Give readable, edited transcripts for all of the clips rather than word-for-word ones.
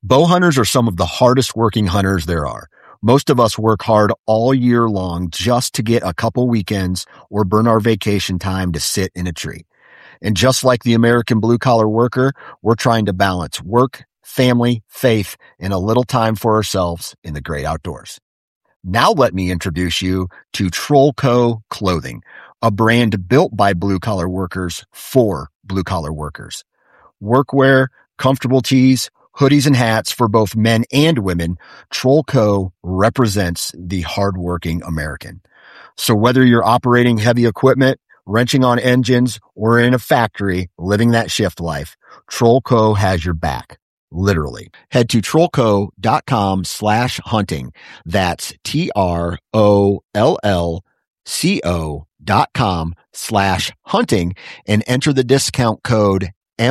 Bow hunters are some of the hardest working hunters there are. Most of us work hard all year long just to get a couple weekends or burn our vacation time to sit in a tree. And just like the American blue-collar worker, we're trying to balance work, family, faith, and a little time for ourselves in the great outdoors. Now let me introduce you to Trollco Clothing, a brand built by blue-collar workers for blue-collar workers. Workwear, comfortable tees, hoodies and hats for both men and women, Trollco represents the hardworking American. So whether you're operating heavy equipment, wrenching on engines, or in a factory living that shift life, Trollco has your back. Literally. Head to trollco.com/hunting. That's TROLLCO.com/hunting and enter the discount code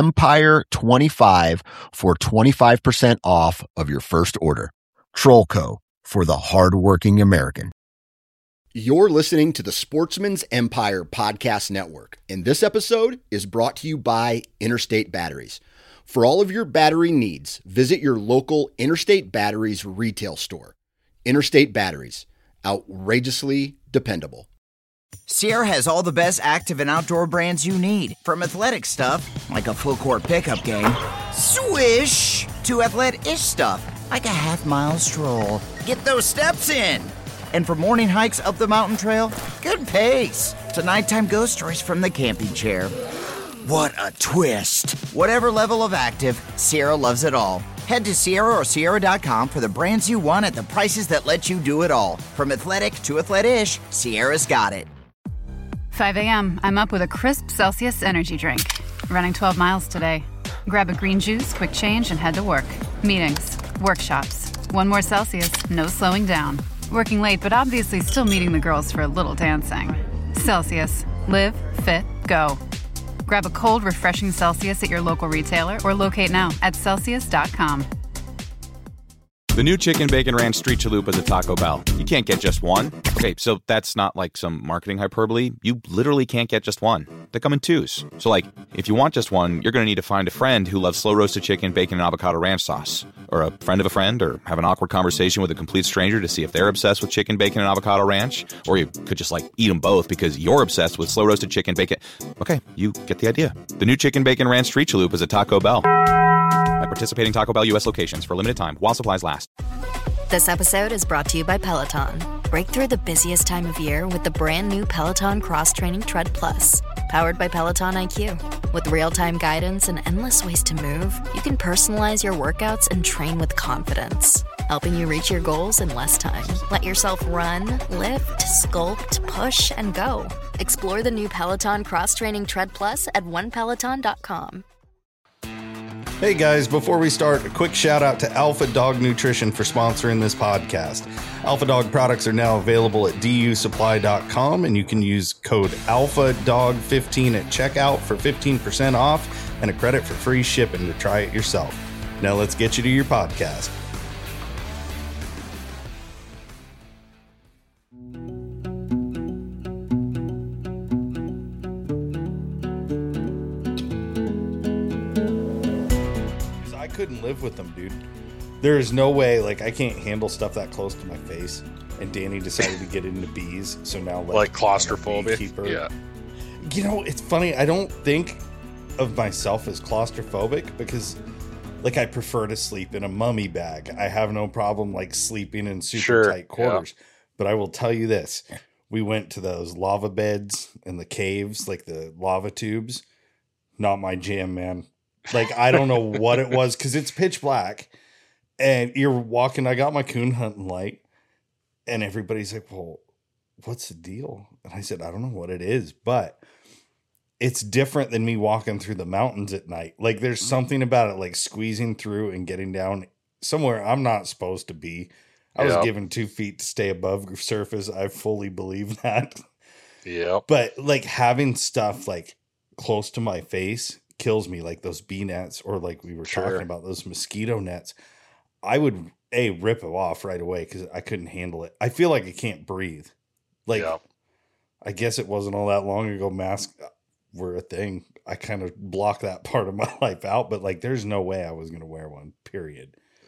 Empire25 for 25% off of your first order. Trollco, for the hardworking American. You're listening to the Sportsman's Empire Podcast Network, and this episode is brought to you by Interstate Batteries. For all of your battery needs, visit your local Interstate Batteries retail store. Interstate Batteries, outrageously dependable. Sierra has all the best active and outdoor brands you need. From athletic stuff, like a full court pickup game, swish, to athletic-ish stuff, like a half-mile stroll. Get those steps in. And for morning hikes up the mountain trail, good pace. To nighttime ghost stories from the camping chair. What a twist. Whatever level of active, Sierra loves it all. Head to Sierra or Sierra.com for the brands you want at the prices that let you do it all. From athletic to athletic-ish, Sierra's got it. 5 a.m., I'm up with a crisp Celsius energy drink. Running 12 miles today. Grab a green juice, quick change, and head to work. Meetings, workshops. One more Celsius, no slowing down. Working late, but obviously still meeting the girls for a little dancing. Celsius. Live, fit, go. Grab a cold, refreshing Celsius at your local retailer or locate now at Celsius.com. The new Chicken Bacon Ranch Street Chalupa is at Taco Bell. You can't get just one. Okay, so that's not like some marketing hyperbole. You literally can't get just one. They come in twos. So like, if you want just one, you're going to need to find a friend who loves slow roasted chicken, bacon, and avocado ranch sauce. Or a friend of a friend, or have an awkward conversation with a complete stranger to see if they're obsessed with chicken, bacon, and avocado ranch. Or you could just like eat them both because you're obsessed with slow roasted chicken, bacon. Okay, you get the idea. The new Chicken Bacon Ranch Street Chalupa is at Taco Bell. At participating Taco Bell U.S. locations for a limited time while supplies last. This episode is brought to you by Peloton. Break through the busiest time of year with the brand new Peloton Cross Training Tread Plus. Powered by Peloton IQ. With real-time guidance and endless ways to move, you can personalize your workouts and train with confidence, helping you reach your goals in less time. Let yourself run, lift, sculpt, push, and go. Explore the new Peloton Cross Training Tread Plus at onepeloton.com. Hey guys, before we start, a quick shout out to Alpha Dog Nutrition for sponsoring this podcast. Alpha Dog products are now available at dusupply.com, and you can use code ALPHADOG15 at checkout for 15% off and a credit for free shipping to try it yourself. Now let's get you to your podcast. Couldn't live with them, dude. There is no way, like, I can't handle stuff that close to my face. And Danny decided to get into bees, so now like claustrophobic. Yeah. You know, it's funny. I don't think of myself as claustrophobic because, like, I prefer to sleep in a mummy bag. I have no problem like sleeping in super tight quarters. Yeah. But I will tell you this: we went to those lava beds in the caves, like the lava tubes. Not my jam, man. Like, I don't know what it was because it's pitch black and you're walking. I got my coon hunting light and everybody's like, well, what's the deal? And I said, I don't know what it is, but it's different than me walking through the mountains at night. Like, there's something about it, like squeezing through and getting down somewhere I'm not supposed to be. I was given 2 feet to stay above surface. I fully believe that. Yeah. But like having stuff like close to my face kills me, like those bee nets or like we were talking about those mosquito nets. I would rip it off right away because I couldn't handle it. I feel like I can't breathe. Like, I guess it wasn't all that long ago masks were a thing. I kind of blocked that part of my life out, but like there's no way I was going to wear one, period.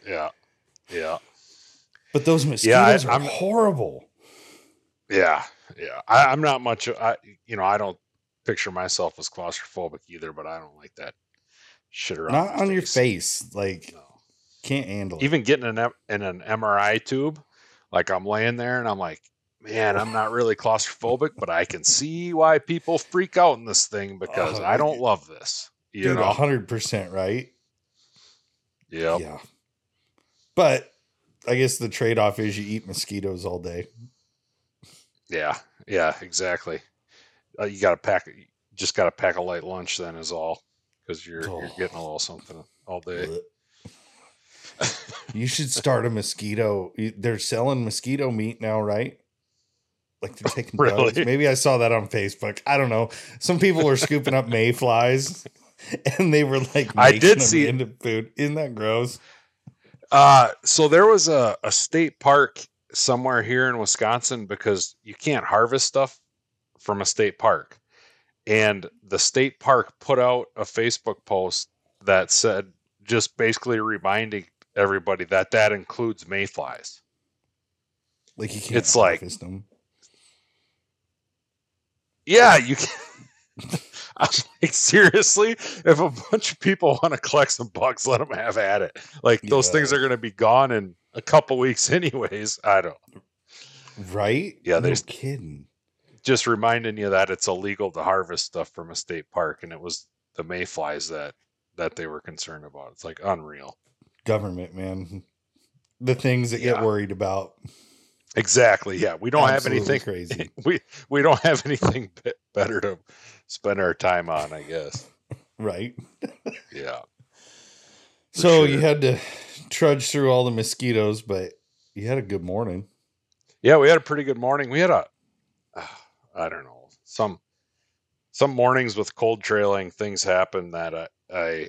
Yeah. Yeah. But those mosquitoes are horrible. Yeah. Yeah. I'm not much, I don't picture myself as claustrophobic either, but I don't like that shit around. Not on your face. Like, no. Can't handle it. Even getting in an MRI tube, like I'm laying there and I'm like, man, I'm not really claustrophobic, but I can see why people freak out in this thing because I don't love this. You know? 100% right. Yep. Yeah. But I guess the trade-off is you eat mosquitoes all day. Yeah. Yeah, exactly. You got to pack a light lunch then is all, because you're getting a little something all day. You should start a mosquito. They're selling mosquito meat now, right? Like they're taking really? bugs. Maybe I saw that on Facebook. I don't know. Some people were scooping up mayflies and they were like, I did see into food. Isn't that gross? So there was a state park somewhere here in Wisconsin because you can't harvest stuff from a state park. And the state park put out a Facebook post that said, just basically reminding everybody that includes mayflies. Like you can't harvest them. Yeah, you can. I'm like, seriously, if a bunch of people want to collect some bugs, let them have at it. Like those things are going to be gone in a couple weeks anyways. I don't. Right? Yeah, no kidding. Just reminding you that it's illegal to harvest stuff from a state park, and it was the mayflies that they were concerned about. It's like unreal. Government, man. The things that get worried about. Exactly. Yeah, we don't have anything crazy. We don't have anything better to spend our time on, I guess. Right. Yeah. So you had to trudge through all the mosquitoes, but you had a good morning. Yeah, we had a pretty good morning. We had I don't know, some mornings with cold trailing, things happen that I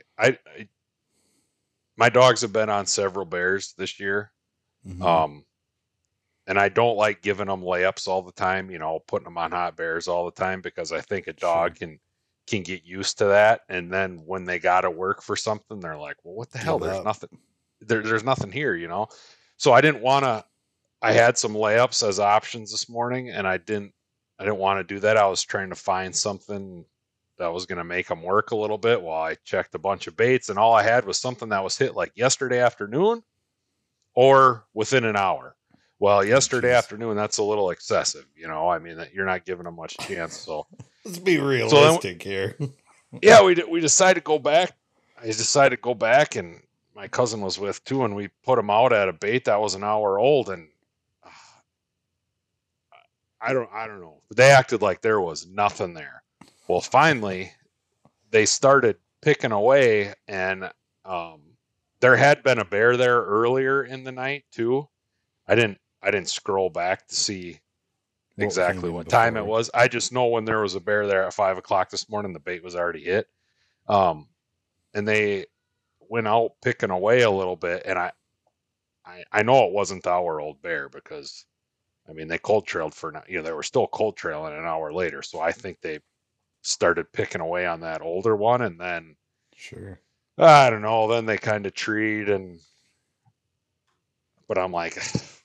my dogs have been on several bears this year. Mm-hmm. And I don't like giving them layups all the time, putting them on hot bears all the time, because I think a dog can get used to that. And then when they got to work for something, they're like, well, what the hell? There's nothing. There's nothing here, So I didn't want to. I had some layups as options this morning, and I didn't want to do that. I was trying to find something that was going to make them work a little bit while I checked a bunch of baits, and all I had was something that was hit like yesterday afternoon or within an hour. Well, yesterday afternoon, that's a little excessive, I mean, that you're not giving them much chance. So let's be realistic here. Yeah, we decided to go back. I decided to go back, and my cousin was with too, and we put them out at a bait that was an hour old, and I don't know. They acted like there was nothing there. Well, finally, they started picking away, and there had been a bear there earlier in the night too. I didn't scroll back to see exactly what time it was. I just know when there was a bear there at 5:00 this morning, the bait was already hit. And they went out picking away a little bit, and I know it wasn't our old bear, because I mean, they cold trailed they were still cold trailing an hour later. So I think they started picking away on that older one, and then I don't know, then they kind of treed, but I'm like,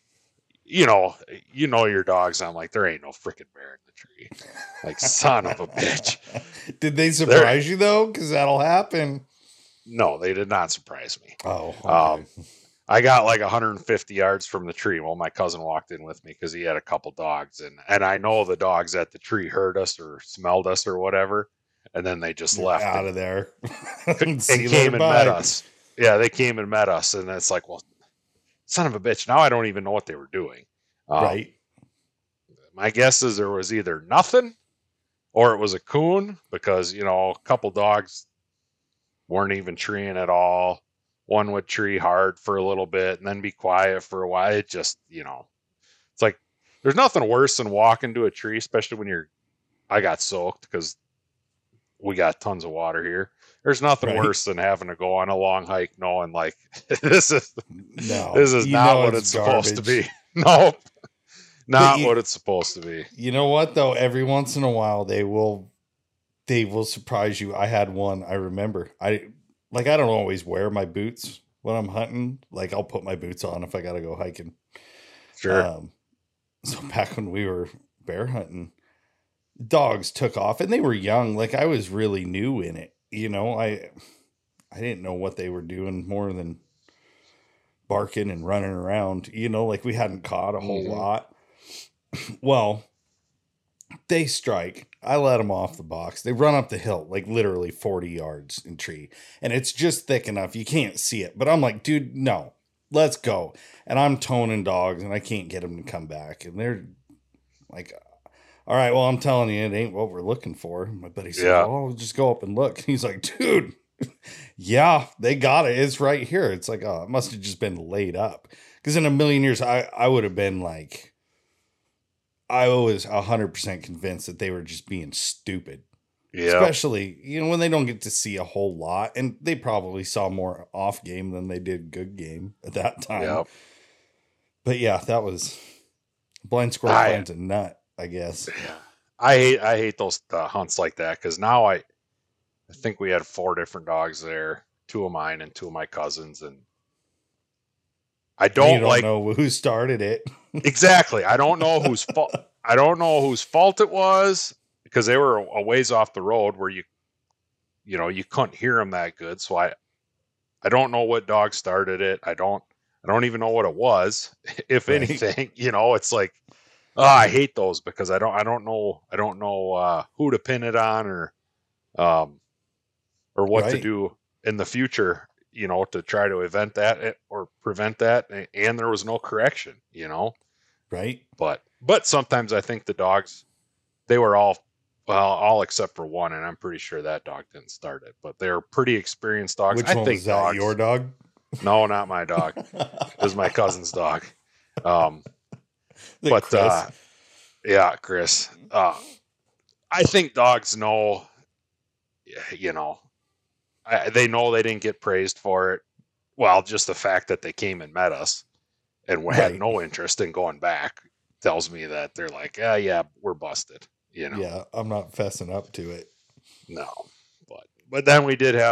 your dogs. I'm like, there ain't no freaking bear in the tree. Like, son of a bitch. Did they surprise you though? Because that'll happen. No, they did not surprise me. Oh, okay. I got like 150 yards from the tree. Well, my cousin walked in with me because he had a couple dogs, and I know the dogs at the tree heard us or smelled us or whatever, and then they just left out of there and came and met us. Yeah, they came and met us, and it's like, well, son of a bitch. Now I don't even know what they were doing. Right. My guess is there was either nothing or it was a coon, because, a couple dogs weren't even treeing at all. One would tree hard for a little bit and then be quiet for a while. It just, it's like, there's nothing worse than walking to a tree, especially when I got soaked because we got tons of water here. There's nothing worse than having to go on a long hike knowing like, this is not what it's supposed to be. No, not what it's supposed to be. You know what though? Every once in a while they will surprise you. I had one, I remember. I don't always wear my boots when I'm hunting. Like I'll put my boots on if I got to go hiking. Sure. So back when we were bear hunting, dogs took off and they were young. Like I was really new in it. You know, I didn't know what they were doing more than barking and running around. You know, like we hadn't caught a whole lot. Well, they strike. I let them off the box. They run up the hill, like literally 40 yards in tree. And it's just thick enough. You can't see it. But I'm like, dude, no, let's go. And I'm toning dogs and I can't get them to come back. And they're like, all right, well, I'm telling you, it ain't what we're looking for. My buddy said, oh, just go up and look. And he's like, dude, yeah, they got it. It's right here. It's like, oh, it must have just been laid up. Because in a million years, I would have been like, I was 100% convinced that they were just being stupid. Yeah. Especially, you know, when they don't get to see a whole lot. And they probably saw more off game than they did good game at that time. Yep. But yeah, that was blind squirrel finds a nut, I guess. Yeah. I hate those hunts like that because now I think we had 4 different dogs there, 2 of mine and 2 of my cousins, and I don't know who started it. Exactly. I don't know whose fault. I don't know whose fault it was because they were a ways off the road where you couldn't hear them that good. So I don't know what dog started it. I don't even know what it was. If anything, you know, it's like, I hate those because I don't know who to pin it on or what to do in the future, you know, to try to event that or prevent that. And there was no correction, you know? Right. But sometimes I think the dogs, they were all except for one. And I'm pretty sure that dog didn't start it, but they're pretty experienced dogs. Which one was that? Your dog? No, not my dog. It was my cousin's dog. Chris? Yeah, Chris. I think dogs know, you know, they know they didn't get praised for it. Well, just the fact that they came and met us and had no interest in going back tells me that they're like, yeah, we're busted. You know? Yeah, I'm not fessing up to it. No, but then we did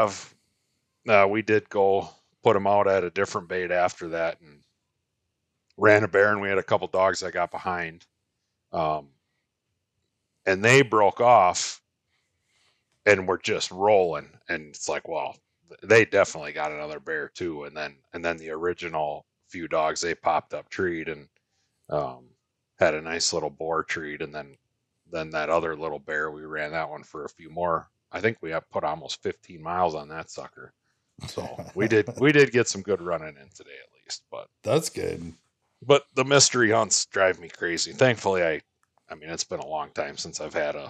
go put them out at a different bait after that and ran a bear, and we had a couple dogs that got behind. And they broke off and were just rolling. And it's like, well, they definitely got another bear too. And then the original few dogs, they popped up treat and had a nice little boar treat. And then that other little bear, we ran that one for a few more. I think we have put almost 15 miles on that sucker. So we did get some good running in today at least, but that's good. But the mystery hunts drive me crazy. Thankfully, I mean, it's been a long time since I've had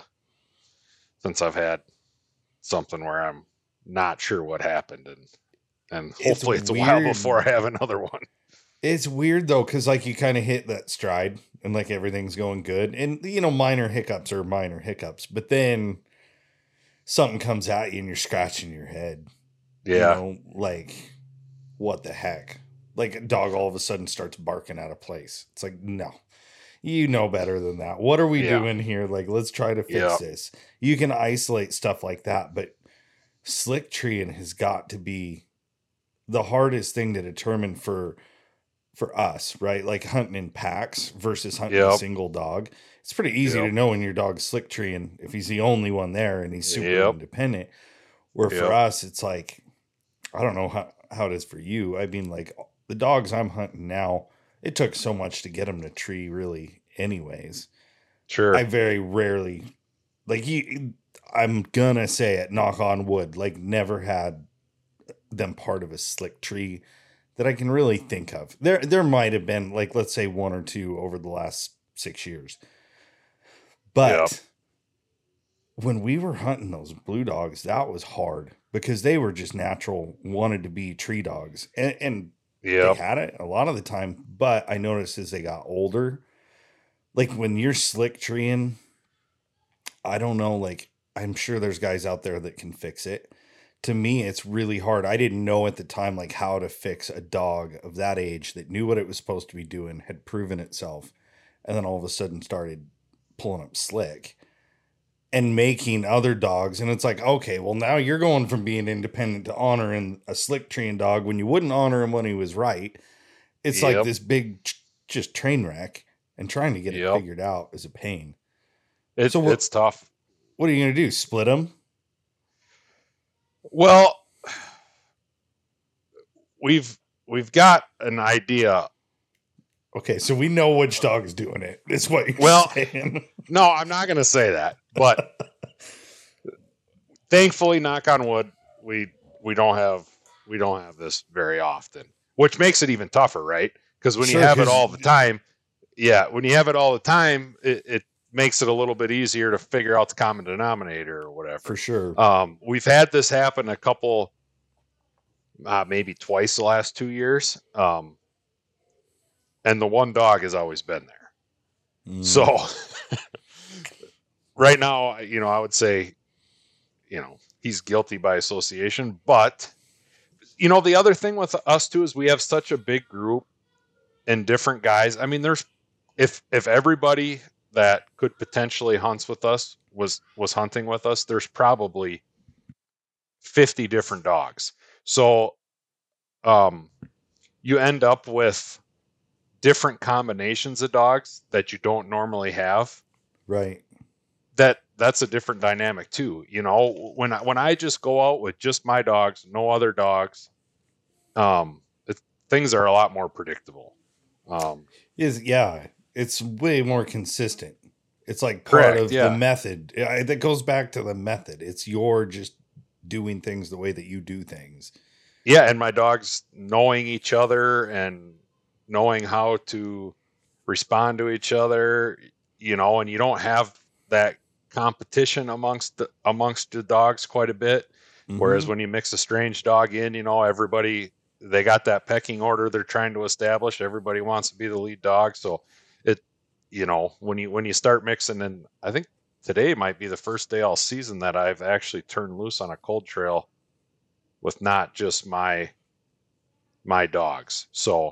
something where I'm not sure what happened, and hopefully it's a while before I have another one. It's weird though, because like you kind of hit that stride and like everything's going good, and you know, minor hiccups are minor hiccups, but then something comes at you and you're scratching your head. Yeah, you know, like what the heck? Like a dog all of a sudden starts barking out of place. It's like, no, you know better than that. What are we doing here? Like, let's try to fix this. You can isolate stuff like that, but slick treeing has got to be the hardest thing to determine for us, right? Like hunting in packs versus hunting a single dog. It's pretty easy to know when your dog's slick treeing if he's the only one there and he's super independent. Where for us, it's like, I don't know how it is for you. I mean, like the dogs I'm hunting now, it took so much to get them to tree really anyways. Sure. I very rarely, like I'm gonna say it, knock on wood, like never had them part of a slick tree that I can really think of. There might have been, like, let's say 1 or 2 over the last 6 years. But when we were hunting those blue dogs, that was hard because they were just natural, wanted to be tree dogs. And they had it a lot of the time. But I noticed as they got older, like when you're slick treeing, I don't know, like I'm sure there's guys out there that can fix it. To me, it's really hard. I didn't know at the time, like how to fix a dog of that age that knew what it was supposed to be doing, had proven itself, and then all of a sudden started pulling up slick. and making other dogs. And it's like, okay, well, now you're going from being independent to honoring a slick trained dog when you wouldn't honor him when he was right. It's like this big just train wreck, and trying to get it figured out is a pain. It's tough. What are you going to do? Split them? Well, we've got an idea. Okay, so we know which dog is doing it. Is what you're saying. No, I'm not going to say that. But thankfully, knock on wood, we don't have this very often, which makes it even tougher, right? Because when you have it all the time, it makes it a little bit easier to figure out the common denominator or whatever. For sure. We've had this happen a couple, maybe twice the last 2 years. And the one dog has always been there. So right now, I would say, he's guilty by association. But, the other thing with us too is we have such a big group and different guys. I mean, if everybody that could potentially hunt with us was hunting with us, there's probably 50 different dogs. So you end up with different combinations of dogs that you don't normally have. Right. That's a different dynamic too. When I just go out with just my dogs, no other dogs, things are a lot more predictable. It's way more consistent. It's like part of the method. That goes back to the method. It's your just doing things the way that you do things. Yeah, and my dogs knowing each other and knowing how to respond to each other, and you don't have that competition amongst the dogs quite a bit. Mm-hmm. Whereas when you mix a strange dog in, everybody, they got that pecking order they're trying to establish. Everybody wants to be the lead dog. So when you start mixing, and I think today might be the first day all season that I've actually turned loose on a cold trail with not just my dogs. So,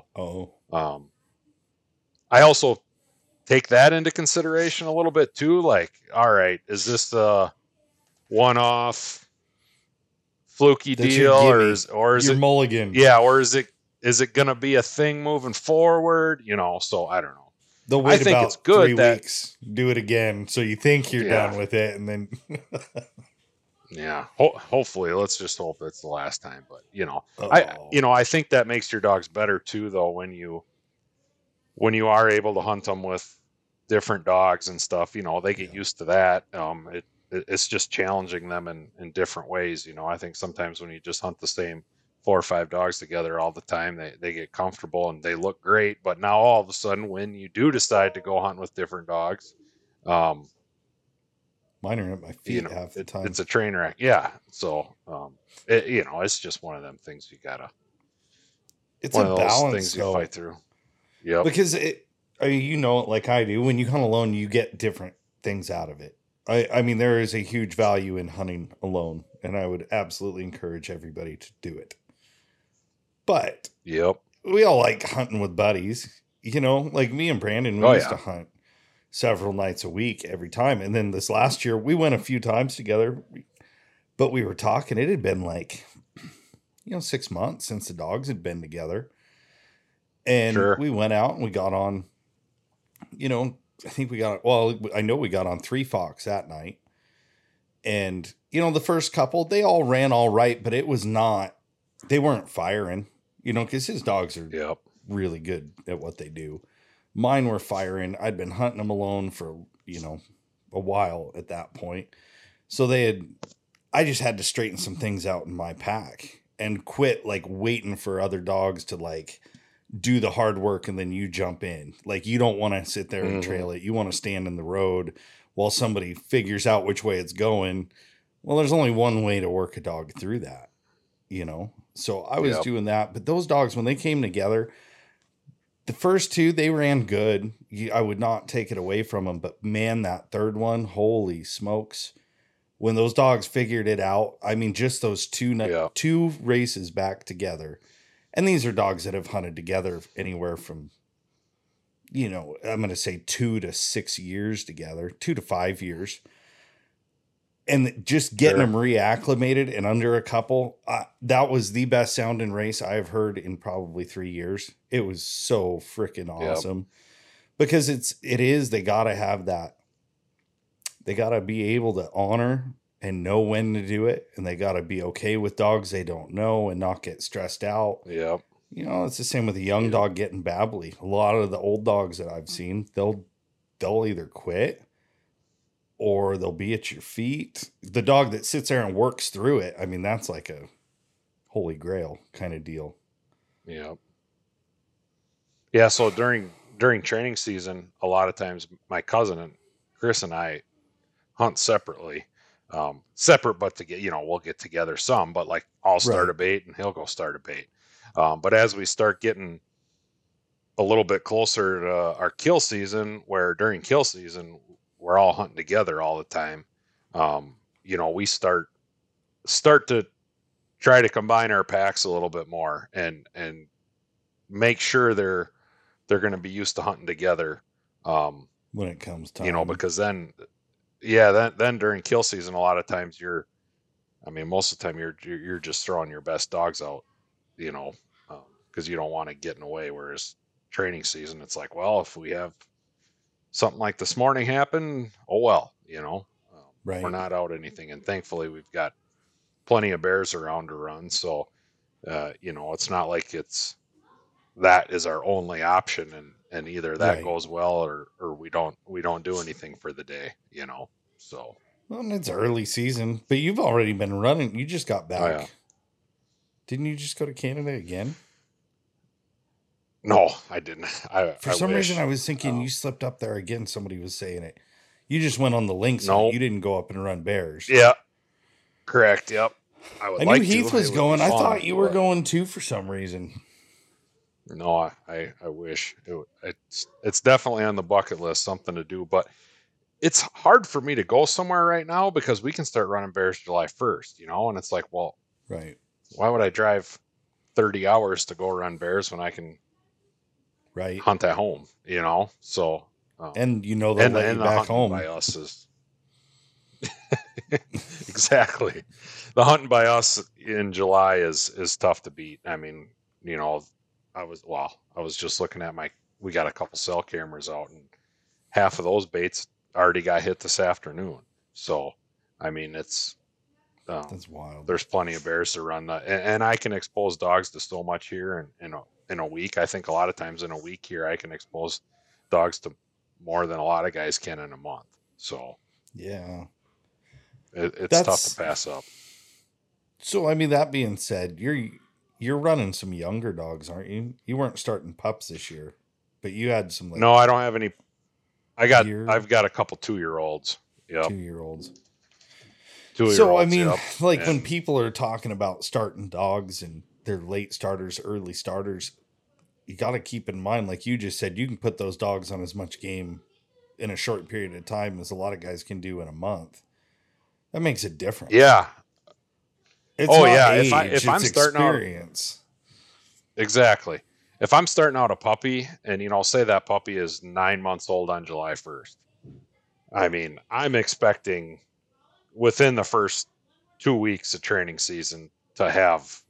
I also take that into consideration a little bit too. Like, all right, is this a one-off fluky deal, or is it mulligan? Yeah, or is it going to be a thing moving forward? So I don't know. They'll wait about it's good 3 weeks, do it again, so you think you're done with it, and then yeah. Hopefully, let's just hope it's the last time. But I think that makes your dogs better too, though, when you are able to hunt them with different dogs and stuff. They get used to that. It's just challenging them in different ways. I think sometimes when you just hunt the same 4 or 5 dogs together all the time, they get comfortable and they look great. But now all of a sudden, when you do decide to go hunt with different dogs, mine are at my feet half the time. It's a train wreck. Yeah. So, it's just one of them things you gotta. It's a balance things you fight through. Yeah. Because like I do, when you hunt alone, you get different things out of it. I mean, there is a huge value in hunting alone, and I would absolutely encourage everybody to do it. But we all like hunting with buddies, like me and Brandon, we used to hunt several nights a week every time. And then this last year we went a few times together, but we were talking, it had been like, 6 months since the dogs had been together. And we went out and we got on, I think I know we got on 3 fox that night. And, the first couple, they all ran all right, but they weren't firing, because his dogs are really good at what they do. Mine were firing. I'd been hunting them alone for, a while at that point. So I just had to straighten some things out in my pack and quit like waiting for other dogs to like do the hard work and then you jump in. Like, you don't want to sit there and trail it. You want to stand in the road while somebody figures out which way it's going. Well, there's only one way to work a dog through that, So I was doing that. But those dogs, when they came together, the first 2, they ran good. I would not take it away from them. But man, that third one, holy smokes. When those dogs figured it out, I mean, just those 2 races back together. And these are dogs that have hunted together anywhere from, I'm going to say 2 to 6 years together, 2 to 5 years. And just getting them reacclimated and under a couple, that was the best sounding race I've heard in probably 3 years. It was so freaking awesome because they got to have that. They got to be able to honor and know when to do it. And they got to be okay with dogs they don't know and not get stressed out. Yeah. You know, it's the same with a young dog getting babbly. A lot of the old dogs that I've seen, they'll either quit or they'll be at your feet. The dog that sits there and works through it, I mean, that's like a holy grail kind of deal. Yeah. Yeah, so during training season, a lot of times my cousin and Chris and I hunt separately. Separate, but we'll get together some, but like I'll start a bait and he'll go start a bait. But as we start getting a little bit closer to our kill season, where during kill season, we're all hunting together all the time. We start to try to combine our packs a little bit more and make sure they're going to be used to hunting together. When it comes time, because then during kill season, a lot of times most of the time you're just throwing your best dogs out, because you don't want to get in the way. Whereas training season, it's like, well, if we have something like this morning happen, oh well, right. We're not out anything, and thankfully we've got plenty of bears around to run. So, it's not like that is our only option, and either that goes well or we don't do anything for the day, So. Well, it's early season, but you've already been running. You just got back. Oh, yeah. Didn't you just go to Canada again? No, I didn't. For some reason, I was thinking you slipped up there again. Somebody was saying it. You just went on the links. No, you didn't go up and run bears. Yeah, correct. Yep. I knew Heath was going. I thought you were going too for some reason. No, I wish it's definitely on the bucket list, something to do. But it's hard for me to go somewhere right now because we can start running bears July 1st. And it's like, well, right. Why would I drive 30 hours to go run bears when I can hunt at home, So and they'll let you back home by us is exactly. The hunting by us in July is tough to beat. I mean, I was just looking at we got a couple cell cameras out, and half of those baits already got hit this afternoon. So, I mean, it's that's wild. There's plenty of bears to run, and I can expose dogs to so much here in a week. I think a lot of times in a week here, I can expose dogs to more than a lot of guys can in a month. So, yeah, it's tough to pass up. So, I mean, that being said, you're running some younger dogs, aren't you? You weren't starting pups this year, but you had some. No, I don't have any. I've got a couple 2-year-olds. Yeah, 2-year-olds. So, I mean, when people are talking about starting dogs and they're late starters, early starters, you got to keep in mind, like you just said, you can put those dogs on as much game in a short period of time as a lot of guys can do in a month. That makes a difference. Yeah. It's not age, if I'm starting experience. Exactly. If I'm starting out a puppy and, say that puppy is 9 months old on July 1st, I mean, I'm expecting within the first 2 weeks of training season to have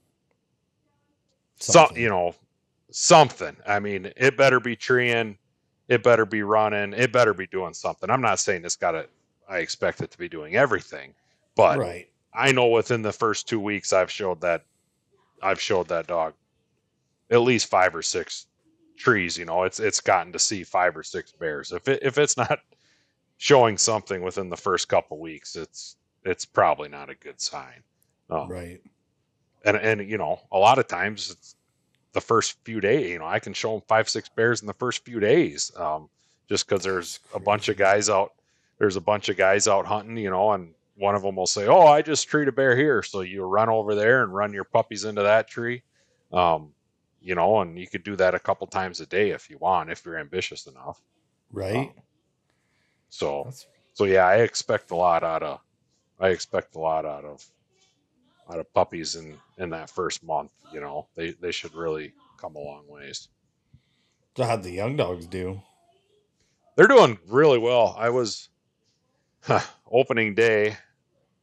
something. I mean, it better be treeing, it better be running, it better be doing something. I'm not saying I expect it to be doing everything, but I know within the first 2 weeks I've showed that dog at least 5 or 6 trees. It's gotten to see 5 or 6 bears. If it's not showing something within the first couple weeks, it's probably not a good sign. Right. And a lot of times it's the first few days, I can show them 5-6 bears in the first few days. Just because there's a bunch of guys out hunting, and one of them will say, "Oh, I just treed a bear here." So you run over there and run your puppies into that tree. And you could do that a couple times a day if you want, if you're ambitious enough. Right. So yeah, I expect a lot out of puppies in that first month. They should really come a long ways. So how'd the young dogs do? They're doing really well. I was opening day.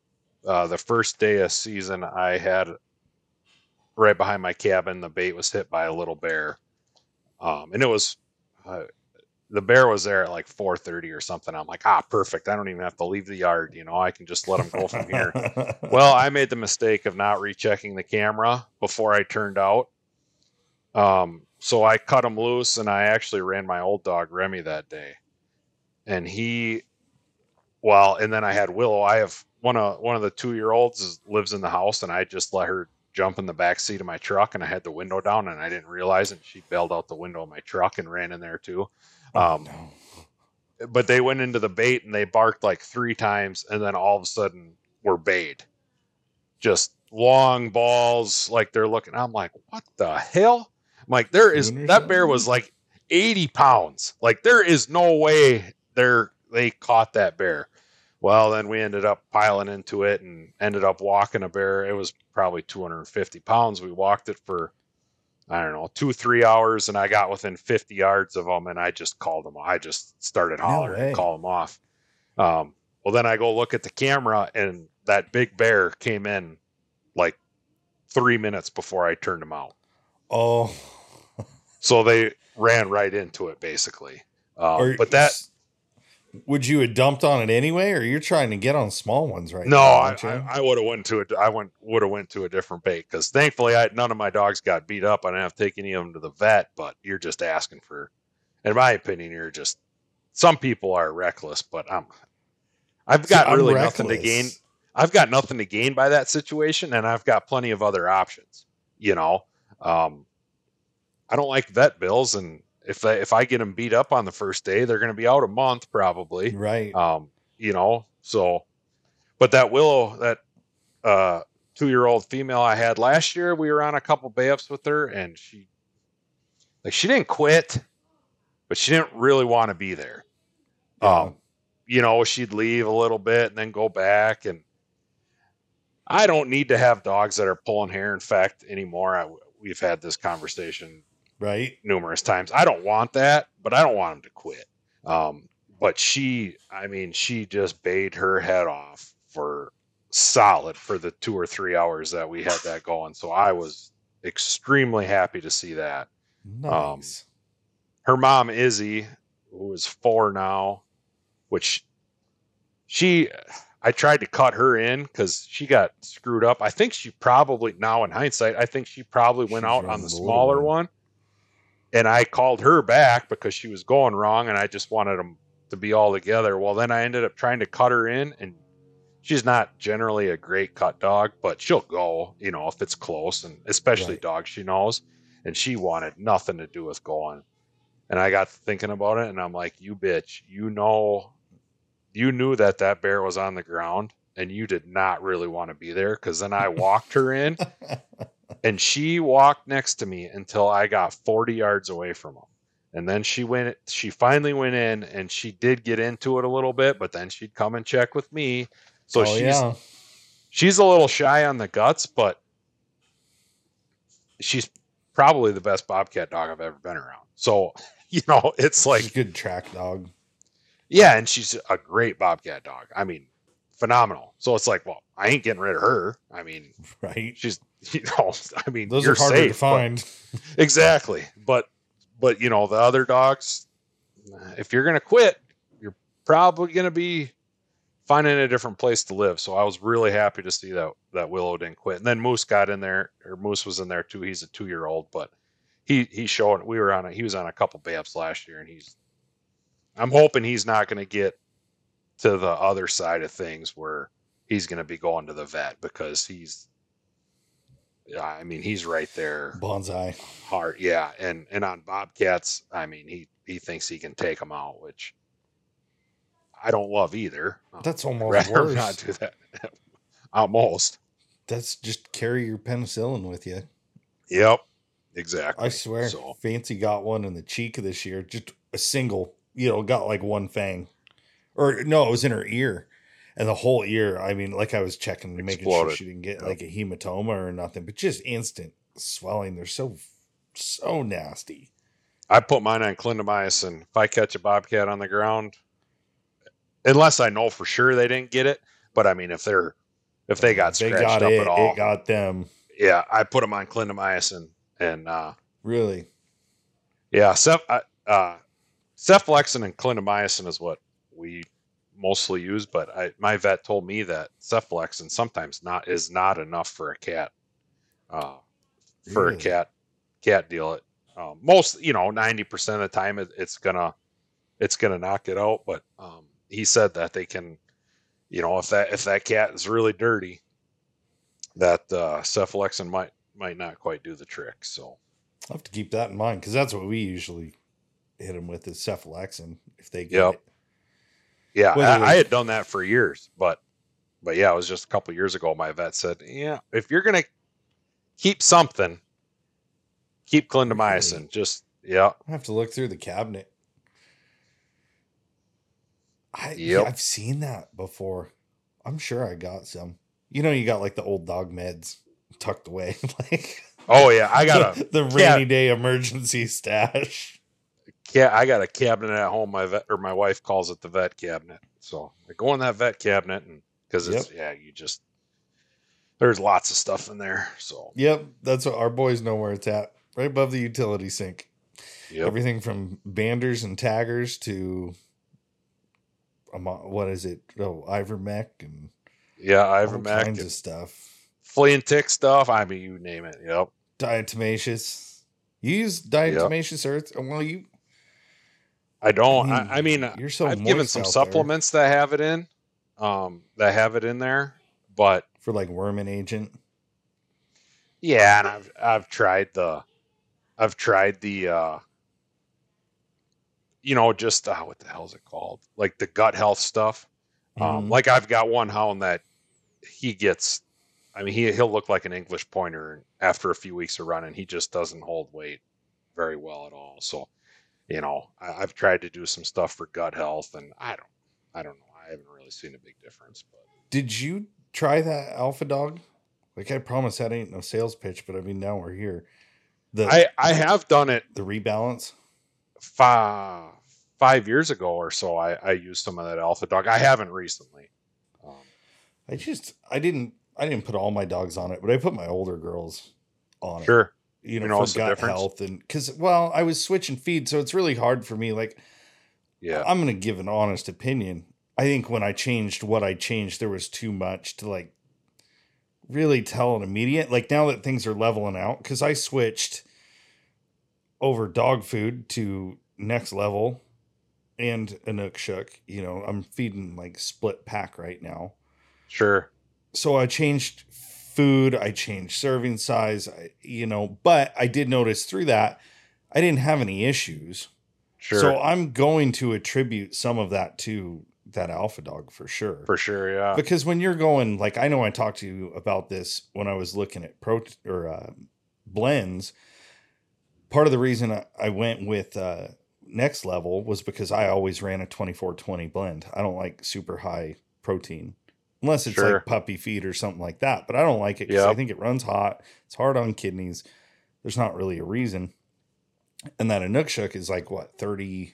The first day of season, I had right behind my cabin, the bait was hit by a little bear. And it was, the bear was there at like 4:30 or something. I'm like, perfect. I don't even have to leave the yard. I can just let him go from here. Well, I made the mistake of not rechecking the camera before I turned out. So I cut him loose, and I actually ran my old dog Remy that day. And and then I had Willow. I have one of the 2-year-olds lives in the house, and I just let her jump in the back seat of my truck, and I had the window down, and I didn't realize it. She bailed out the window of my truck and ran in there too. But they went into the bait, and they barked like 3 times, and then all of a sudden were bayed. Just long balls, like they're looking. I'm like, what the hell? I'm like, that bear was like 80 pounds. Like, there is no way they caught that bear. Well, then we ended up piling into it and ended up walking a bear. It was probably 250 pounds. We walked it for, I don't know, 2-3 hours, and I got within 50 yards of them, and I just called them. I just started hollering and called them off. Well, then I go look at the camera, and that big bear came in like 3 minutes before I turned him out. Oh. So they ran right into it, basically. Would you have dumped on it anyway, or you're trying to get on small ones right now? No, I would have went to it. Would have went to a different bait, because thankfully none of my dogs got beat up. I didn't have to take any of them to the vet. But you're just asking for, in my opinion, some people are reckless. But I've got really nothing to gain. I've got nothing to gain by that situation, and I've got plenty of other options. I don't like vet bills, and if I get them beat up on the first day, they're going to be out a month probably. Right. So, but that Willow, that 2-year-old female I had last year, we were on a couple bay-ups with her, and she didn't quit, but she didn't really want to be there. Yeah. She'd leave a little bit and then go back, and I don't need to have dogs that are pulling hair. In fact, anymore, we've had this conversation numerous times. I don't want that, but I don't want them to quit. But she just bayed her head off for solid for the 2 or 3 hours that we had that going. So I was extremely happy to see that. Nice. Her mom, Izzy, who is 4 now, which I tried to cut her in because she got screwed up. I think she probably, now in hindsight, went out on the smaller one. And I called her back because she was going wrong, and I just wanted them to be all together. Well, then I ended up trying to cut her in, and she's not generally a great cut dog, but she'll go, if it's close, and especially dogs she knows. And she wanted nothing to do with going. And I got thinking about it, and I'm like, you bitch, you knew that bear was on the ground, and you did not really want to be there, because then I walked her in. And she walked next to me until I got 40 yards away from him. And then she finally went in, and she did get into it a little bit, but then she'd come and check with me. So she's a little shy on the guts, but she's probably the best bobcat dog I've ever been around. So, it's like, she's a good track dog. Yeah. And she's a great bobcat dog. I mean, phenomenal. So it's like, well, I ain't getting rid of her. I mean, she's, those are harder to find. Exactly. But the other dogs, if you're going to quit, you're probably going to be finding a different place to live. So I was really happy to see that Willow didn't quit. And then Moose got in there, or Moose was in there too. He's a 2-year-old, but he showed, he was on a couple bay-ups last year, and I'm hoping he's not going to get to the other side of things where he's going to be going to the vet, because he's right there. Bonsai. Hard. Yeah. And on bobcats, he thinks he can take them out, which I don't love either. That's almost worse. Not do that. Almost. That's just carry your penicillin with you. Yep. Exactly. I swear. Fancy got one in the cheek this year. Just a single, got like one fang. Or no, it was in her ear. And the whole ear, I was checking, making sure she didn't get like a hematoma or nothing, but just instant swelling. They're so nasty. I put mine on clindamycin. If I catch a bobcat on the ground, unless I know for sure they didn't get it, but if they're if they got scratched up at all. It got them. Yeah, I put them on clindamycin and really. Yeah, cefalexin and clindamycin is what we mostly use, but my vet told me that cefalexin sometimes is not enough for a cat. For a cat deal, most 90% of the time it's gonna knock it out. But he said that they can, if that cat is really dirty, that cefalexin might not quite do the trick. So I'll have to keep that in mind, because that's what we usually hit them with, is cefalexin if they get it. Yeah, I had done that for years, but yeah, it was just a couple of years ago. My vet said, yeah, if you're gonna keep something, keep clindamycin. Really? Just I have to look through the cabinet. I've seen that before. I'm sure I got some. You got like the old dog meds tucked away. Like, oh yeah, I got the rainy day emergency stash. Yeah, I got a cabinet at home. My wife calls it the vet cabinet. So I go in that vet cabinet, and because it's there's lots of stuff in there. So that's what our boys know where it's at. Right above the utility sink. Yep. Everything from banders and taggers to what is it? Oh, Ivermectin and Ivermectin, all kinds of stuff. Flea and tick stuff. I mean, you name it. Yep. Diatomaceous. You use diatomaceous earth? Well, I don't. I mean, you're so I've given some supplements that have it in, there, but for like worming agent. Yeah, and I've tried the just what the hell is it called? Like the gut health stuff. Like I've got one hound that he gets. I mean, he'll look like an English pointer, and after a few weeks of running, he just doesn't hold weight very well at all. So, I've tried to do some stuff for gut health, and I don't know. I haven't really seen a big difference. But did you try that Alpha Dog? Like, I promise that ain't no sales pitch, but I mean, now we're here. I have done it. The Rebalance? 5 years ago or so, I used some of that Alpha Dog. I haven't recently. I didn't put all my dogs on it, but I put my older girls on it. Sure. For gut health, and because, I was switching feed, so it's really hard for me. Like, I'm going to give an honest opinion. I think when I changed what I changed, there was too much to like really tell an immediate. Like, now that things are leveling out, because I switched over dog food to Next Level and Inukshuk. I'm feeding like split pack right now. Sure. So I changed food, I changed serving size, but I did notice through that I didn't have any issues. Sure. So I'm going to attribute some of that to that Alpha Dog for sure. For sure, yeah. Because when you're going, like, I know I talked to you about this when I was looking at blends. Part of the reason I went with Next Level was because I always ran a 24-20 blend. I don't like super high protein. Unless it's like puppy feed or something like that. But I don't like it because I think it runs hot. It's hard on kidneys. There's not really a reason. And that Inukshuk is like, what, 30-25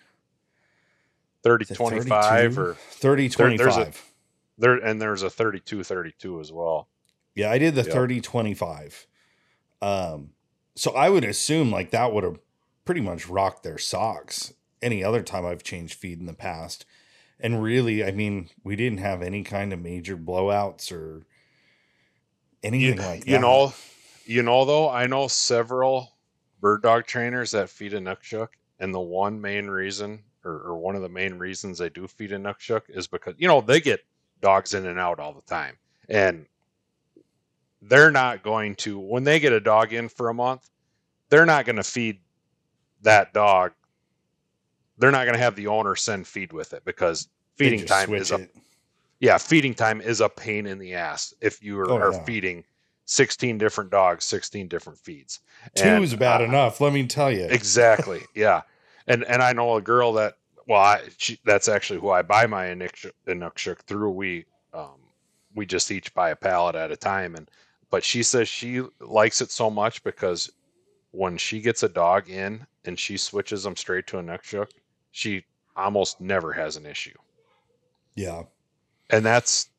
or 30-25. There's a 32-32 as well. Yeah, I did the 30-25. So I would assume like that would have pretty much rocked their socks any other time I've changed feed in the past. And really, I mean, we didn't have any kind of major blowouts or anything like that. Though, I know several bird dog trainers that feed Inukshuk, and the one main reason, or one of the main reasons they do feed Inukshuk is because, they get dogs in and out all the time. And they're not going to, when they get a dog in for a month, they're not going to feed that dog. They're not going to have the owner send feed with it, because feeding time is feeding time is a pain in the ass if you are feeding 16 different dogs, 16 different feeds. Two is bad enough, let me tell you. Exactly. Yeah. And I know a girl that, that's actually who I buy my Inukshuk through. We just each buy a pallet at a time. But she says she likes it so much because when she gets a dog in and she switches them straight to Inukshuk, she almost never has an issue. Yeah. And that's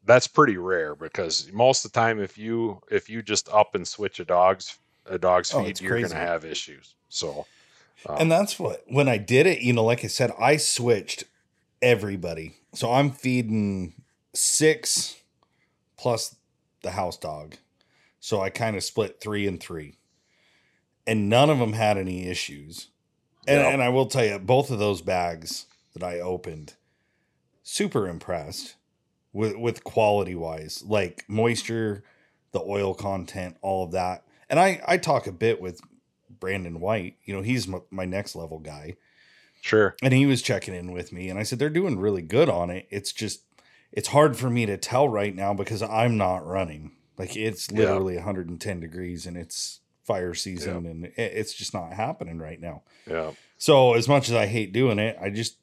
that's pretty rare, because most of the time, if you just up and switch a dog's feed, you're going to have issues. So, and that's when I did it, like I said, I switched everybody. So I'm feeding 6 plus the house dog. So I kind of split 3 and 3, and none of them had any issues. And I will tell you, both of those bags that I opened, super impressed with quality wise, like moisture, the oil content, all of that. And I talk a bit with Brandon White, he's my next level guy. Sure. And he was checking in with me, and I said, they're doing really good on it. It's just, it's hard for me to tell right now because I'm not running. Like, it's literally 110 degrees and it's fire season, and it's just not happening right now. Yeah. So as much as I hate doing it,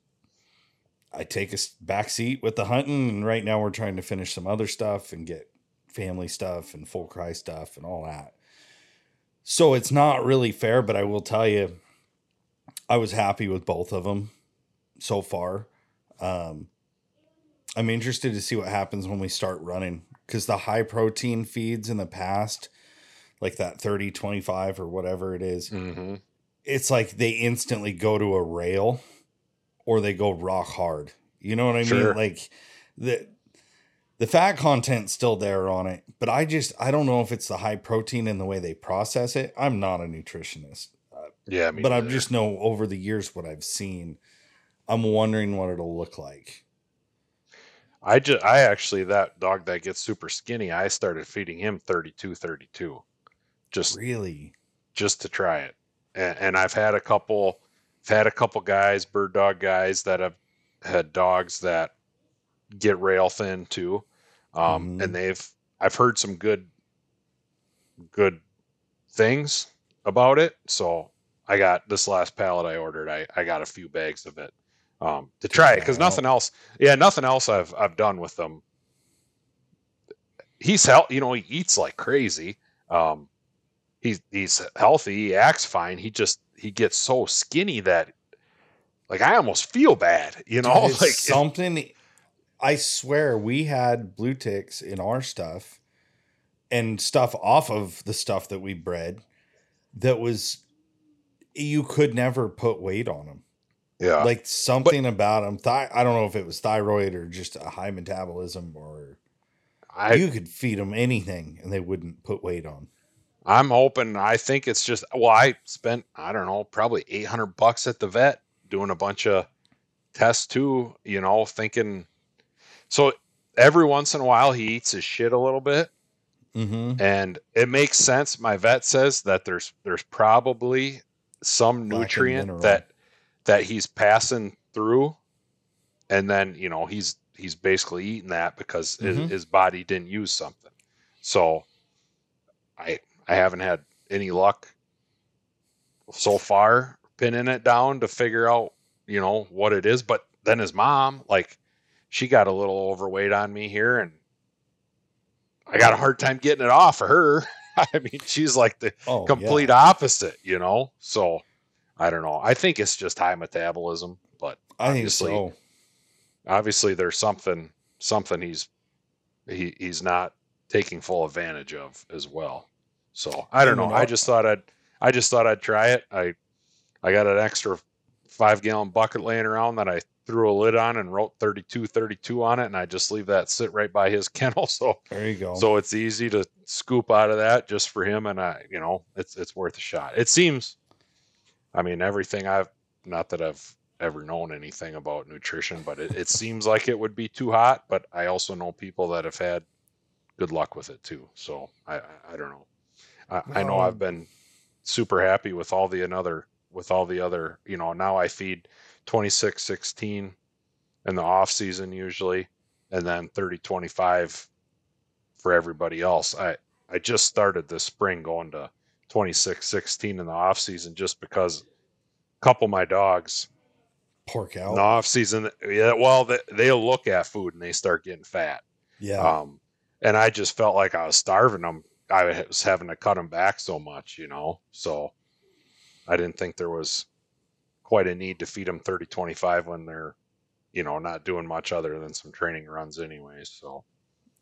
I take a back seat with the hunting, and right now we're trying to finish some other stuff and get family stuff and full cry stuff and all that. So it's not really fair, but I will tell you, I was happy with both of them so far. I'm interested to see what happens when we start running, because the high protein feeds in the past, like that 30-25 or whatever it is, it's like they instantly go to a rail or they go rock hard. You know what I mean? Like the fat content's still there on it, but I don't know if it's the high protein and the way they process it. I'm not a nutritionist. But I just know over the years what I've seen. I'm wondering what it'll look like. I actually, that dog that gets super skinny, I started feeding him 32. Just to try it. And I've had a couple guys, bird dog guys, that have had dogs that get rail thin too. And I've heard some good things about it. So I got this last pallet I ordered. I got a few bags of it to try it, because nothing else I've done with them. He's he eats like crazy. He's healthy. He acts fine. He gets so skinny that, like, I almost feel bad, Dude, like something. I swear we had blue ticks in our stuff and stuff off of the stuff that we bred that was, you could never put weight on them. Yeah. Like something about them. I don't know if it was thyroid or just a high metabolism, or you could feed them anything and they wouldn't put weight on. I'm hoping, I think it's just, I spent, I don't know, probably $800 at the vet doing a bunch of tests too, thinking, so every once in a while he eats his shit a little bit. And it makes sense. My vet says that there's probably some nutrient that he's passing through, and then, he's basically eating that because his body didn't use something. So I haven't had any luck so far pinning it down to figure out, what it is. But then his mom, like, she got a little overweight on me here, and I got a hard time getting it off of her. I mean, she's like the complete opposite, So I don't know. I think it's just high metabolism, but I think so. Obviously there's something he's not taking full advantage of as well. So I don't know. I just thought I'd try it. I got an extra 5-gallon bucket laying around that I threw a lid on and wrote 32 on it, and I just leave that sit right by his kennel. So there you go. So it's easy to scoop out of that just for him, and it's worth a shot. It seems, I mean, everything not that I've ever known anything about nutrition, but it seems like it would be too hot, but I also know people that have had good luck with it too. So I don't know. I know I've been super happy with all the other, now I feed 26-16 in the off season usually, and then 30-25 for everybody else. I just started this spring going to 26-16 in the off season, just because a couple of my dogs pork out in the off season. Yeah. Well, they'll look at food and they start getting fat. Yeah. And I just felt like I was starving them. I was having to cut them back so much, so I didn't think there was quite a need to feed them 30-25 when they're, not doing much other than some training runs anyways. So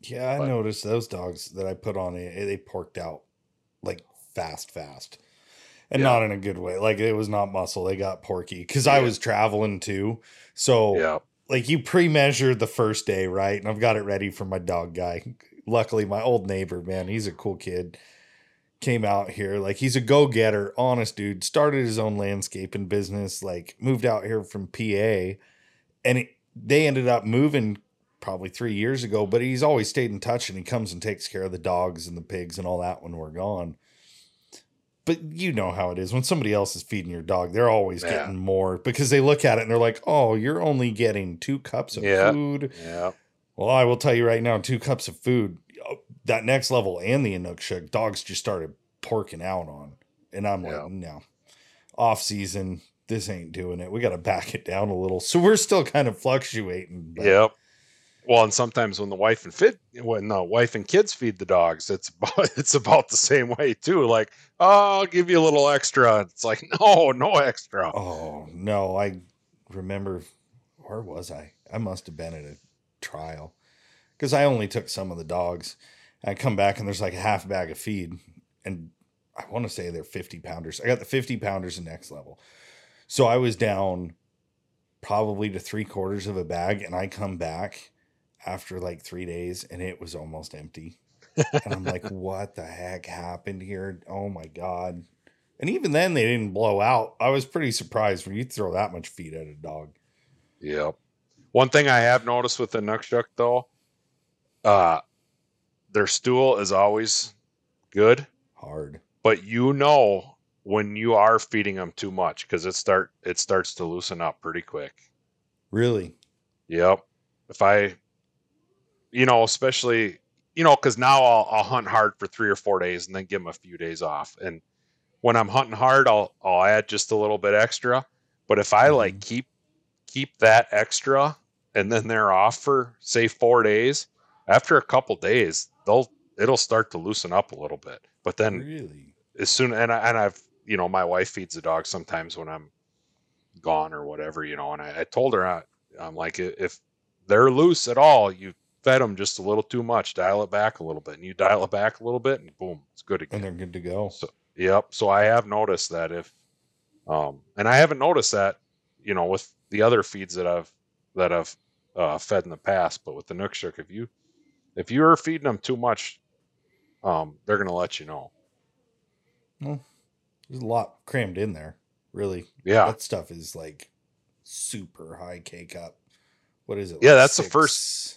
Yeah, I noticed those dogs that I put on it, they porked out like fast. And not in a good way. Like it was not muscle. They got porky because I was traveling too. So like you pre-measured the first day, right? And I've got it ready for my dog guy. Luckily, my old neighbor, man, he's a cool kid. Came out here. Like he's a go-getter, honest dude. Started his own landscaping business, like moved out here from PA. And they ended up moving probably 3 years ago, but he's always stayed in touch and he comes and takes care of the dogs and the pigs and all that when we're gone. But you know how it is when somebody else is feeding your dog, they're always getting more because they look at it and they're like, oh, you're only getting 2 cups of food. Yeah. Well, I will tell you right now, 2 cups of food, that next level and the Inukshuk, dogs just started porking out on. And I'm like, no, off season, this ain't doing it. We got to back it down a little. So we're still kind of fluctuating. But. Well, and sometimes when the wife and kids feed the dogs, it's about the same way too. Like, oh, I'll give you a little extra. It's like, no extra. Oh no, I remember. Where was I? I must have been at a trial because I only took some of the dogs. I come back and there's like a half bag of feed, and I want to say they're 50-pounders. I got the 50-pounders in next level, so I was down probably to 3/4 of a bag, and I come back after like 3 days and it was almost empty. And I'm like, what the heck happened here? Oh my God. And even then they didn't blow out. I was pretty surprised when you throw that much feed at a dog. Yep. One thing I have noticed with the Inukshuk though, their stool is always good. Hard. But when you are feeding them too much, because it starts to loosen up pretty quick. Really? Yep. If I especially, because now I'll hunt hard for 3 or 4 days and then give them a few days off. And when I'm hunting hard, I'll add just a little bit extra. But if I like keep that extra and then they're off for say 4 days, after a couple days, it'll start to loosen up a little bit. But then really, as soon and I've my wife feeds the dog sometimes when I'm gone or whatever, and I told her I'm like, if they're loose at all, you fed them just a little too much, dial it back a little bit, and you dial it back a little bit and boom, it's good again. And they're good to go. So, yep. So I have noticed that and I haven't noticed that, with the other feeds that I've fed in the past, but with the Inukshuk, if you are feeding them too much, they're going to let you know. Well, there's a lot crammed in there, really. Yeah. That stuff is like super high K cup. What is it? Yeah, that's the first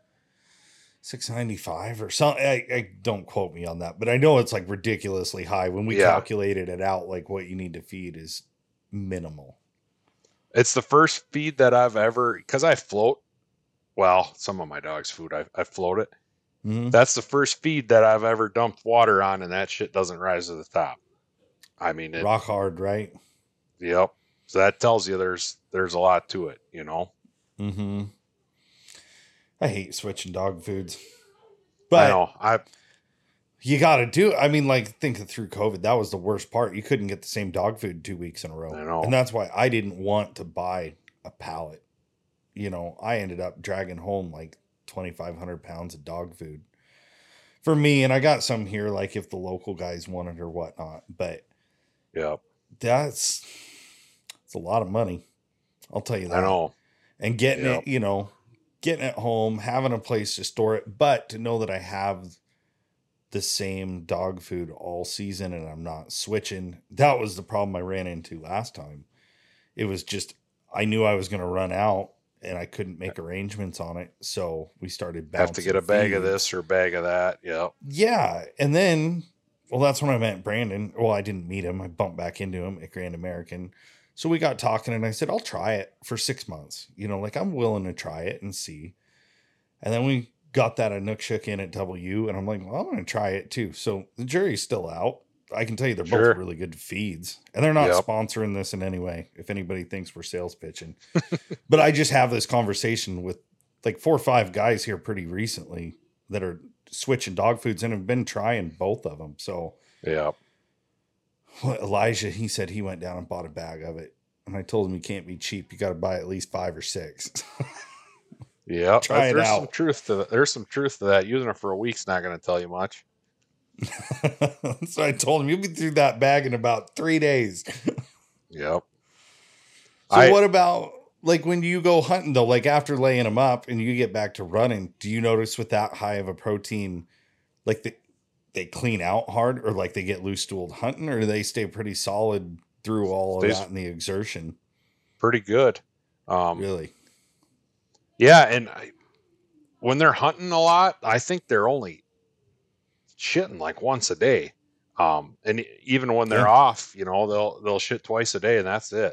695 or something. I don't quote me on that, but I know it's like ridiculously high. When we calculated it out, like what you need to feed is minimal. It's the first feed that I've ever, because I float. Well, some of my dog's food, I float it. Mm-hmm. That's the first feed that I've ever dumped water on, and that shit doesn't rise to the top. I mean, rock hard, right? Yep. So that tells you there's a lot to it, Mm-hmm. I hate switching dog foods, but I know you got to do. I mean, like thinking through COVID, that was the worst part. You couldn't get the same dog food 2 weeks in a row. I know. And that's why I didn't want to buy a pallet. I ended up dragging home like 2,500 pounds of dog food for me. And I got some here, like if the local guys wanted or whatnot, but it's a lot of money. I'll tell you that. I know. And getting it, getting it home, having a place to store it, but to know that I have the same dog food all season and I'm not switching. That was the problem I ran into last time. It was just, I knew I was going to run out and I couldn't make arrangements on it. So we started bouncing. Have to get a bag of this or a bag of that. Yeah. Yeah. And then, that's when I met Brandon. Well, I didn't meet him. I bumped back into him at Grand American. So we got talking and I said, I'll try it for 6 months. I'm willing to try it and see. And then we got that Inukshuk in at W and I'm like, well, I'm going to try it too. So the jury's still out. I can tell you they're both really good feeds and they're not sponsoring this in any way. If anybody thinks we're sales pitching, but I just have this conversation with like 4 or 5 guys here pretty recently that are switching dog foods and have been trying both of them. So Elijah, he said he went down and bought a bag of it. And I told him you can't be cheap. You got to buy at least 5 or 6. Yeah, Try it there's out. some truth to that. There's some truth to that. Using it for a week's not going to tell you much. So I told him, you'll be through that bag in about 3 days. Yep. So what about, like, when you go hunting, though, like after laying them up and you get back to running, do you notice with that high of a protein, like they clean out hard, or like they get loose stooled hunting, or do they stay pretty solid through all of that and the exertion? Pretty good. Really? Yeah, and when they're hunting a lot, I think they're only shitting like once a day. And even when they're off, you know, they'll shit twice a day, and that's it.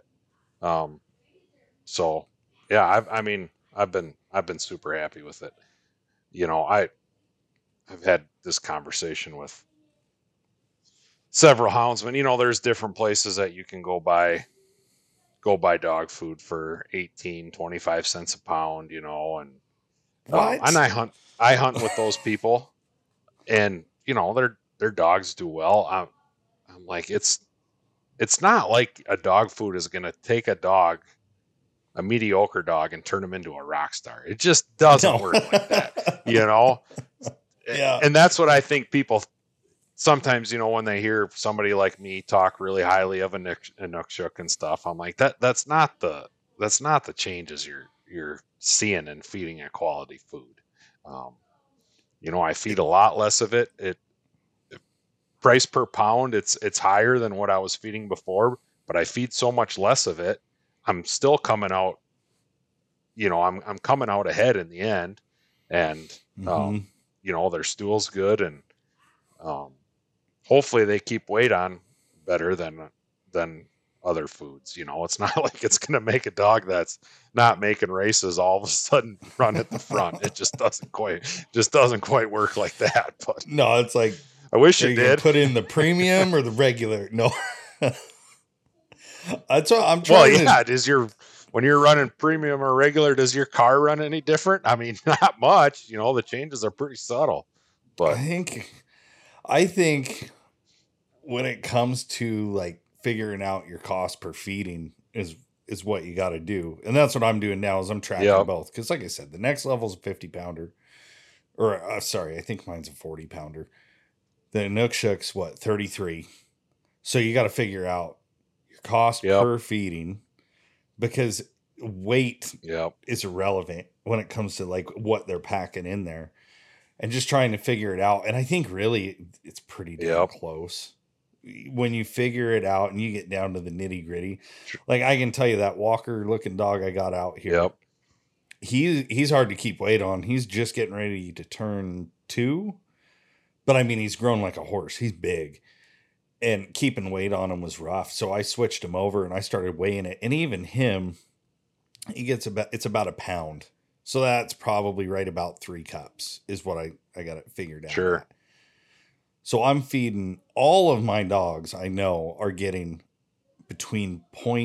So yeah, I've been super happy with it. You know, I've had this conversation with several houndsmen. You know, there's different places that you can go buy dog food for 18-25 cents a pound, you know, and and I hunt with those people, and you know, their dogs do well. I'm like, it's not like a dog food is going to take a mediocre dog, and turn him into a rock star. It just doesn't work like that, you know? Yeah. And that's what I think people sometimes, you know, when they hear somebody like me talk really highly of a Inukshuk and stuff, I'm like, that's not the changes you're seeing in feeding a quality food. You know, I feed a lot less of it. Price per pound, it's higher than what I was feeding before, but I feed so much less of it. I'm still coming out, you know, I'm coming out ahead in the end, and you know, their stool's good, and hopefully they keep weight on better than other foods. You know, it's not like it's going to make a dog that's not making races all of a sudden run at the front. It just doesn't quite work like that. But no, it's like, I wish it did. Put in the premium or the regular. No. That's what I'm trying. Well, yeah. When you're running premium or regular, does your car run any different? I mean, not much. You know, the changes are pretty subtle. But I think when it comes to like figuring out your cost per feeding is what you got to do, and that's what I'm doing now. Is I'm tracking both, because like I said, the next level is a 50 pounder, or sorry, I think mine's a 40 pounder. The Inukshuk's what, 33. So you got to figure out your cost per feeding, because weight is irrelevant when it comes to like what they're packing in there, and just trying to figure it out. And I think really it's pretty damn close when you figure it out and you get down to the nitty gritty. Like I can tell you that Walker looking dog I got out here, he's hard to keep weight on. He's just getting ready to turn 2. But I mean, he's grown like a horse. He's big, and keeping weight on him was rough. So I switched him over and I started weighing it. And even him, it's about a pound. So that's probably right about 3 cups is what I got it figured out. Sure. At. So I'm feeding all of my dogs I know are getting between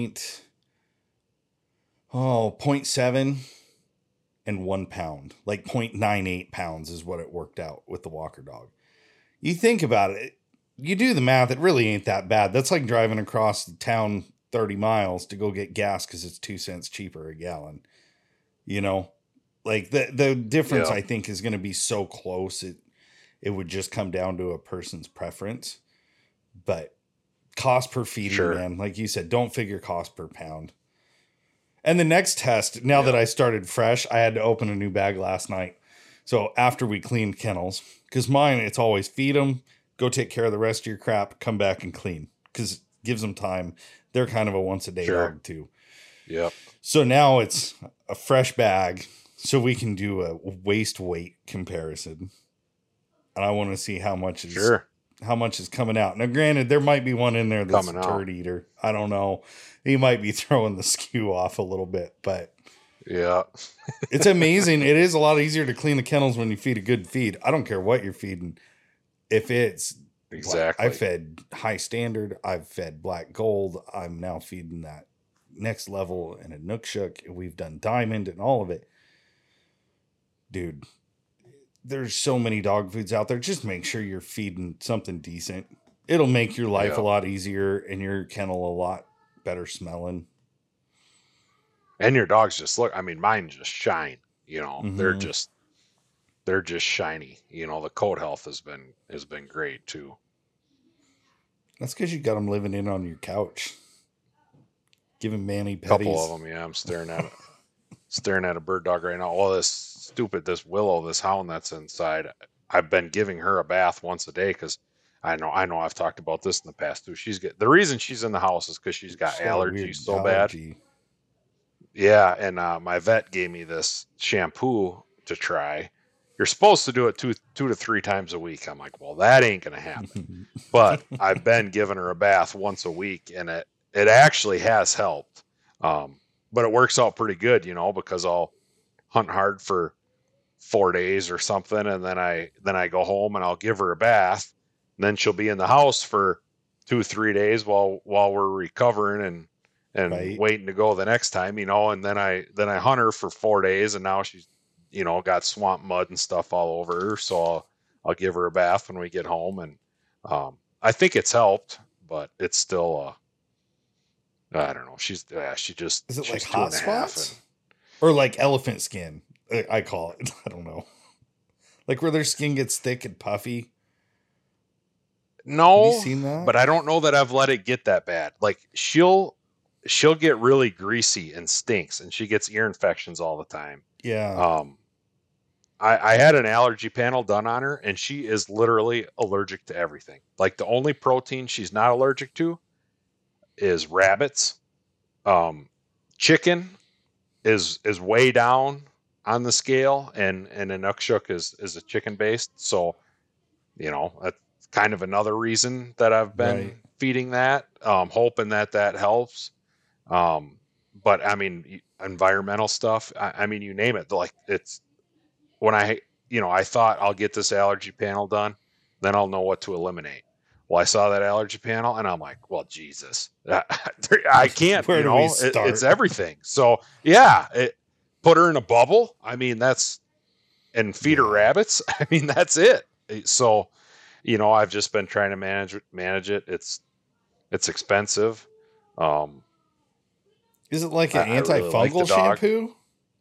0.7 and 1 pound. Like 0.98 pounds is what it worked out with the Walker dog. You think about it, you do the math, it really ain't that bad. That's like driving across the town 30 miles to go get gas because it's 2 cents cheaper a gallon. You know, like the difference I think is going to be so close. It would just come down to a person's preference. But cost per feeding, man, like you said, don't figure cost per pound. And the next test, now that I started fresh, I had to open a new bag last night. So after we cleaned kennels, because mine, it's always feed them, go take care of the rest of your crap, come back and clean, because it gives them time. They're kind of a once a day dog too. Yep. So now it's a fresh bag, so we can do a waist weight comparison. And I want to see how much is coming out. Now, granted, there might be one in there that's a turd eater. I don't know. He might be throwing the skew off a little bit, but it's amazing. It is a lot easier to clean the kennels when you feed a good feed. I don't care what you're feeding. If it's exactly, I fed high standard, I've fed black gold. I'm now feeding that next level and a Inukshuk. We've done diamond and all of it. Dude, there's so many dog foods out there. Just make sure you're feeding something decent. It'll make your life a lot easier and your kennel a lot better smelling. And your dogs just look, I mean, mine just shine. You know, they're just shiny. You know, the coat health has been great too. That's because you got them living in on your couch, giving Manny petties. Couple of them, yeah. I'm staring at a bird dog right now. Oh, this Willow, this hound that's inside. I've been giving her a bath once a day because I know I've talked about this in the past too. The reason she's in the house is because she's got allergies so bad. Yeah, and my vet gave me this shampoo to try. You're supposed to do it two to three times a week. I'm like, well, that ain't gonna happen. But I've been giving her a bath once a week, and it actually has helped. But it works out pretty good, you know, because I'll hunt hard for 4 days or something, and then I go home and I'll give her a bath, and then she'll be in the house for 2-3 days while we're recovering and waiting to go the next time, you know, and then I hunt her for 4 days, and now she's, you know, got swamp mud and stuff all over her, so I'll give her a bath when we get home, and I think it's helped, but it's still I don't know. She just is it she's like hot spots or like elephant skin? I call it. I don't know. Like where their skin gets thick and puffy. No, have you seen that? But I don't know that I've let it get that bad. Like she'll get really greasy and stinks, and she gets ear infections all the time. Yeah. I had an allergy panel done on her, and she is literally allergic to everything. Like the only protein she's not allergic to is rabbits. Chicken is way down on the scale, and an Inukshuk is a chicken based. So, you know, that's kind of another reason that I've been feeding that, hoping that helps. But I mean, environmental stuff, I mean, you name it. Like it's when I thought I'll get this allergy panel done, then I'll know what to eliminate. Well, I saw that allergy panel and I'm like, well, Jesus, I can't, Where do we start? It's everything. So yeah, put her in a bubble. I mean, and feed her rabbits. I mean, that's it. So, you know, I've just been trying to manage it. It's expensive. Is it like an antifungal really like shampoo?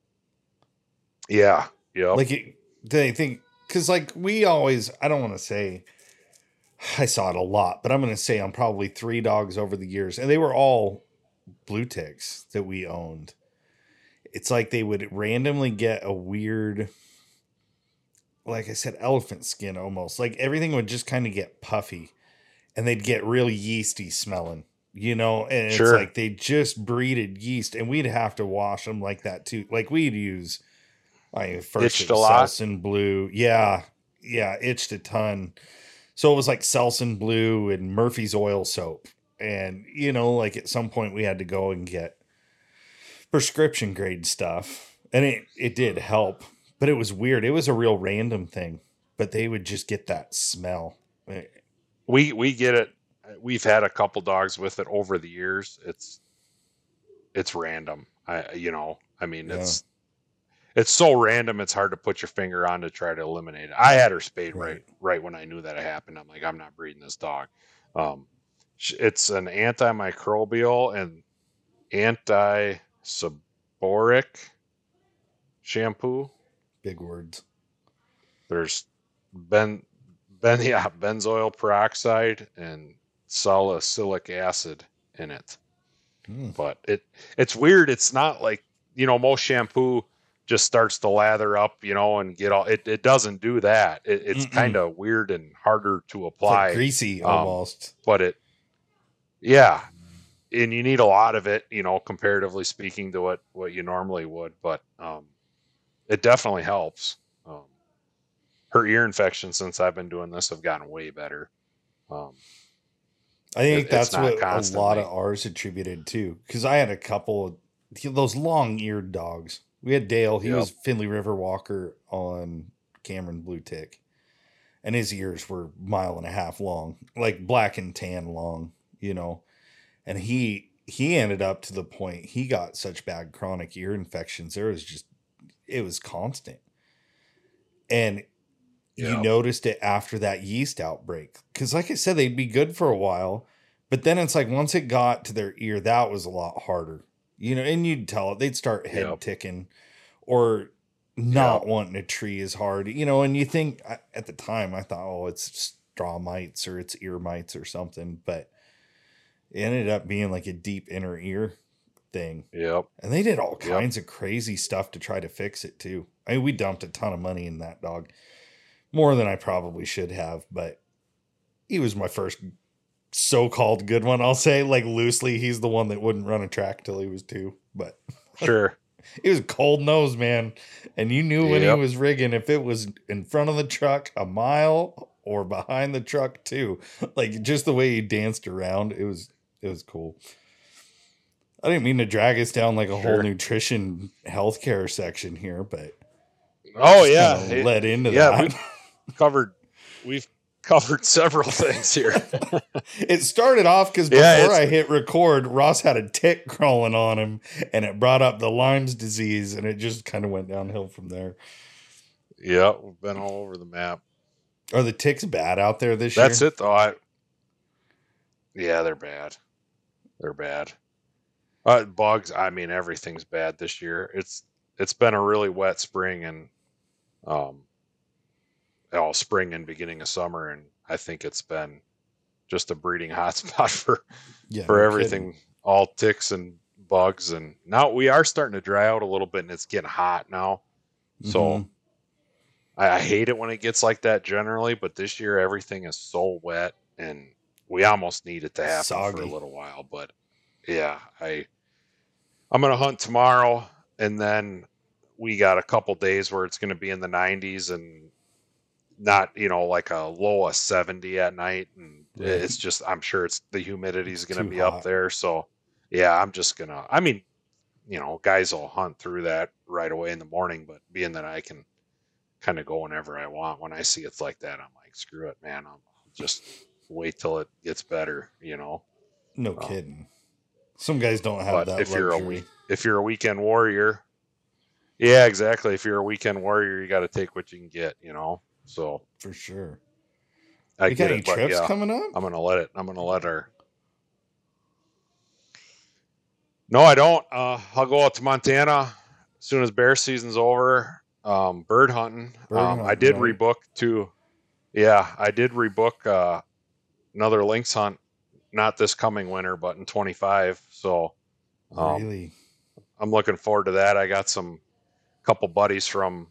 Yeah. Yeah. Like, do they think, because like I don't want to say, I saw it a lot, but I'm going to say on probably 3 dogs over the years, and they were all blue ticks that we owned. It's like they would randomly get a weird, like I said, elephant skin almost. Like everything would just kind of get puffy, and they'd get really yeasty smelling, you know? And it's like they just breeded yeast, and we'd have to wash them like that too. Like we'd use, first itched a lot. Selsun Blue. Yeah, itched a ton. So it was like Selsun Blue and Murphy's Oil soap. And, you know, like at some point we had to go and get prescription grade stuff. And it did help, but it was weird. It was a real random thing, but they would just get that smell. We get it. We've had a couple dogs with it over the years. It's random. It's so random, it's hard to put your finger on to try to eliminate it. I had her spayed right when I knew that it happened. I'm like, I'm not breeding this dog. It's an antimicrobial and anti-seborrheic shampoo. Big words. There's benzoyl peroxide and salicylic acid in it. But it's weird. It's not like, you know, most shampoo just starts to lather up, you know, and get all, it doesn't do that. It's kind of weird and harder to apply. Like greasy almost. But and you need a lot of it, you know, comparatively speaking to what you normally would, but it definitely helps. Her ear infections since I've been doing this have gotten way better. I think that's what a lot of ours attributed to, because I had a couple of those long-eared dogs. We had Dale. He was Findlay River Walker on Cameron Blue Tick, and his ears were 1.5 miles long, like black and tan long, you know. And he ended up to the point he got such bad chronic ear infections. It was constant, and you noticed it after that yeast outbreak. Because, like I said, they'd be good for a while, but then it's like once it got to their ear, that was a lot harder. You know, and you'd tell it, they'd start head ticking, or not wanting a tree is hard, and you think at the time I thought, oh, it's straw mites or it's ear mites or something, but it ended up being like a deep inner ear thing. Yep. And they did all kinds of crazy stuff to try to fix it too. I mean, we dumped a ton of money in that dog, more than I probably should have, but he was my first so-called good one. I'll say, like, loosely, he's the one that wouldn't run a track till he was 2, but sure. He was cold nose, man. And you knew when he was rigging, if it was in front of the truck a mile or behind the truck too. Like, just the way he danced around, it was cool. I didn't mean to drag us down like a whole nutrition healthcare section here, but led into that. We've covered several things here. It started off because before I hit record, Ross had a tick crawling on him, and it brought up the Lyme's disease, and it just kind of went downhill from there. Yeah, we've been all over the map. Are the ticks bad out there this year? That's it, though. Yeah, they're bad. They're bad. Bugs. I mean, everything's bad this year. It's been a really wet spring and spring and beginning of summer, and I think it's been just a breeding hotspot for everything, all ticks and bugs. And now we are starting to dry out a little bit, and it's getting hot now. So I hate it when it gets like that generally, but this year everything is so wet, and we almost need it to happen for a little while. But yeah, I'm going to hunt tomorrow, and then we got a couple days where it's going to be in the 90s and not, like a low of 70 at night. And it's just, I'm sure the humidity is going to be up there. So yeah, I'm just going to, guys will hunt through that right away in the morning, but being that I can kind of go whenever I want, when I see it's like that, I'm like, screw it, man. I'll just wait till it gets better, No kidding. Some guys don't have that luxury. If you're a weekend warrior, yeah, exactly. If you're a weekend warrior, you got to take what you can get, So for sure. You got any trips coming up? I'm gonna let her. No, I don't. I'll go out to Montana as soon as bear season's over. Bird hunting. I did rebook too. Yeah, I did rebook another lynx hunt. Not this coming winter, but in 25. So, really, I'm looking forward to that. I got couple buddies from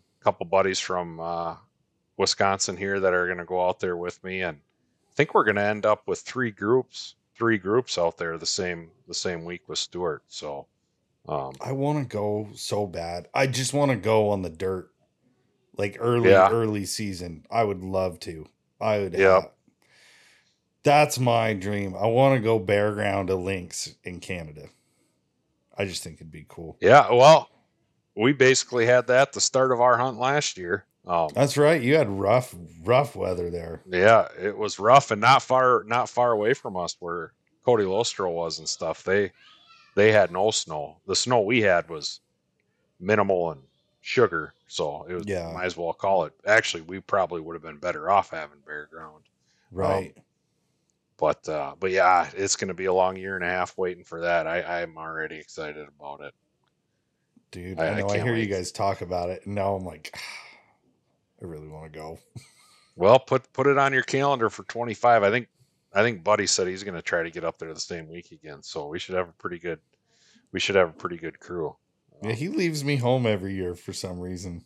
Wisconsin here that are going to go out there with me, and I think we're going to end up with three groups out there the same week with Stuart. So, I want to go so bad. I just want to go on the dirt, like early season. I would love to. I would. Yeah. That's my dream. I want to go bear ground a lynx in Canada. I just think it'd be cool. Yeah, well, we basically had that the start of our hunt last year. That's right. You had rough weather there. Yeah, it was rough and not far away from us where Cody Lostro was and stuff. They had no snow. The snow we had was minimal and sugar, so it was. Yeah. Might as well call it. Actually, we probably would have been better off having bear ground. Right. But yeah, it's going to be a long year and a half waiting for that. I'm already excited about it. Dude, I hear you guys talk about it, and now I'm like, I really want to go. Well, put it on your calendar for 25. I think Buddy said he's going to try to get up there the same week again, so we should have a pretty good crew. Yeah, he leaves me home every year for some reason.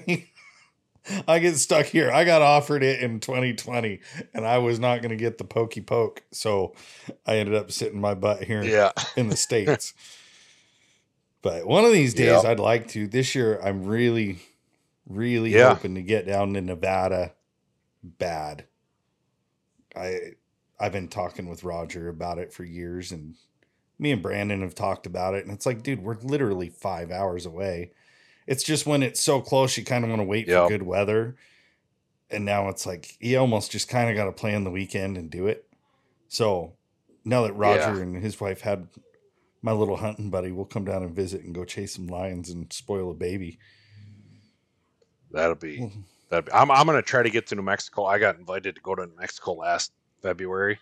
I get stuck here. I got offered it in 2020, and I was not going to get the pokey poke, so I ended up sitting my butt here in the States. But one of these days, I'd like to. This year, I'm really, really hoping to get down to Nevada bad. I've been talking with Roger about it for years, and me and Brandon have talked about it, and it's like, dude, we're literally 5 hours away. It's just when it's so close, you kind of want to wait for good weather. And now it's like, you almost just kind of got to plan the weekend and do it. So now that Roger and his wife had my little hunting buddy, we'll come down and visit and go chase some lions and spoil a baby. That'll be. I'm going to try to get to New Mexico. I got invited to go to New Mexico last February.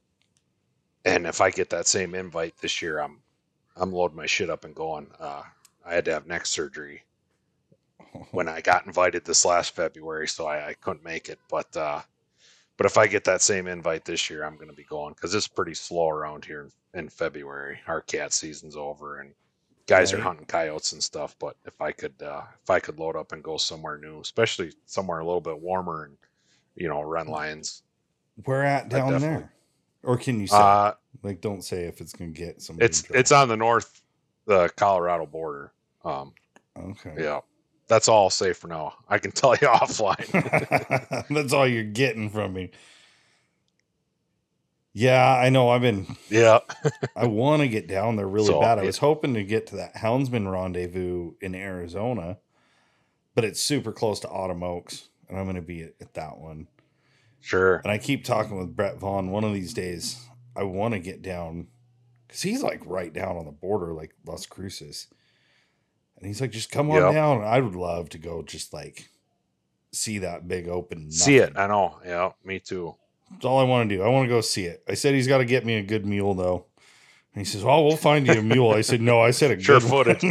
And if I get that same invite this year, I'm loading my shit up and going. I had to have neck surgery when I got invited this last February, so I couldn't make it. But if I get that same invite this year, I'm going to be going because it's pretty slow around here in February. Our cat season's over and guys are hunting coyotes and stuff. But if I could load up and go somewhere new, especially somewhere a little bit warmer and, run lions. Where at down there? Or can you say, don't say if it's going to get some. It's on the Colorado border. Okay. Yeah. That's all I'll say for now. I can tell you offline. That's all you're getting from me. Yeah, I know. Yeah. I want to get down there really bad. I was hoping to get to that Houndsman Rendezvous in Arizona, but it's super close to Autumn Oaks, and I'm going to be at that one. Sure. And I keep talking with Brett Vaughn. One of these days, I want to get down because he's like right down on the border, like Las Cruces. And he's like, just come on down. I would love to go just like see that big open. Nothing. See it. I know. Yeah, me too. That's all I want to do. I want to go see it. I said he's got to get me a good mule, though. And he says, oh, we'll find you a mule. I said, no, I said a good footage.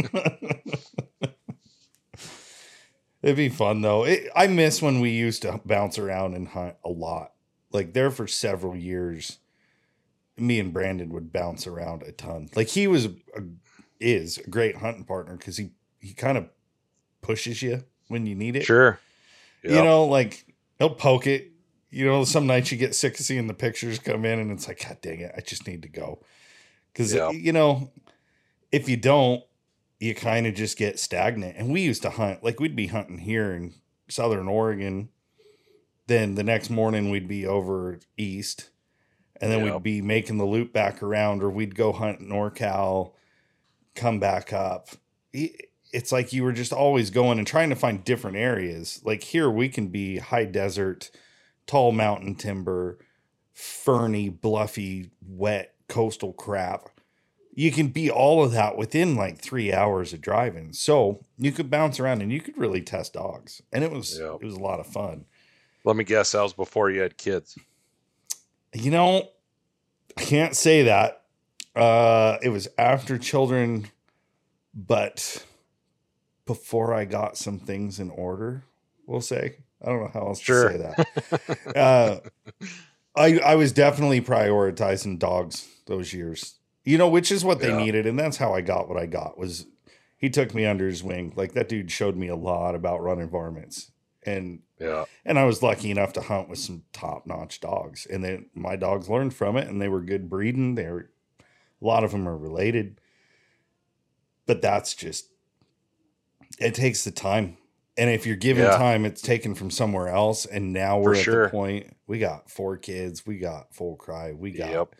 It'd be fun, though. I miss when we used to bounce around and hunt a lot. Like there for several years, me and Brandon would bounce around a ton. Like he is a great hunting partner because he kind of pushes you when you need it. Sure. Yep. Like he'll poke it. Some nights you get sick of seeing the pictures come in and it's like, God dang it, I just need to go. Because, if you don't, you kind of just get stagnant. And we used to hunt, like we'd be hunting here in Southern Oregon. Then the next morning we'd be over east. And then we'd be making the loop back around, or we'd go hunt NorCal, come back up. It's like you were just always going and trying to find different areas. Like here we can be high desert, tall mountain timber, ferny, bluffy, wet coastal crap. You can be all of that within like 3 hours of driving. So you could bounce around and you could really test dogs. And it was a lot of fun. Let me guess, that was before you had kids. I can't say that. It was after children, but before I got some things in order, we'll say. I don't know how else to say that. I was definitely prioritizing dogs those years, which is what they needed. And that's how I got what I got was he took me under his wing. Like that dude showed me a lot about running varmints. And I was lucky enough to hunt with some top-notch dogs. And then my dogs learned from it and they were good breeding. A lot of them are related. But that's just, it takes the time. And if you're given time, it's taken from somewhere else. And now we're at the point, we got 4 kids, we got full cry, we got,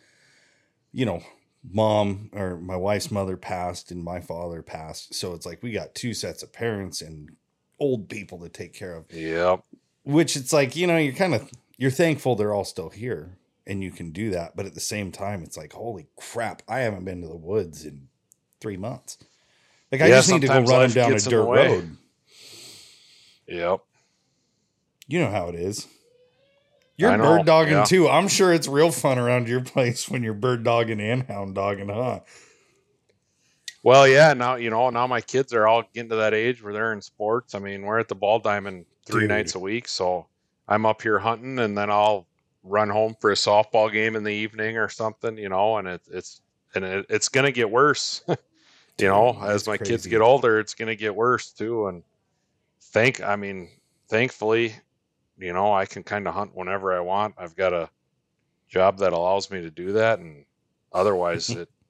mom or my wife's mother passed and my father passed. So it's like, we got 2 sets of parents and old people to take care of. Yep. Which it's like, you're thankful they're all still here and you can do that. But at the same time, it's like, holy crap, I haven't been to the woods in 3 months. Like I just need to go run them down a dirt road. Yep. You know how it is. You're bird dogging too. I'm sure it's real fun around your place when you're bird dogging and hound dogging, huh? Well, yeah. Now, now my kids are all getting to that age where they're in sports. I mean, we're at the Ball Diamond 3 nights a week. So I'm up here hunting and then I'll run home for a softball game in the evening or something, and it's going to get worse, as my kids get older, it's going to get worse too. And thankfully, I can kind of hunt whenever I want. I've got a job that allows me to do that. And otherwise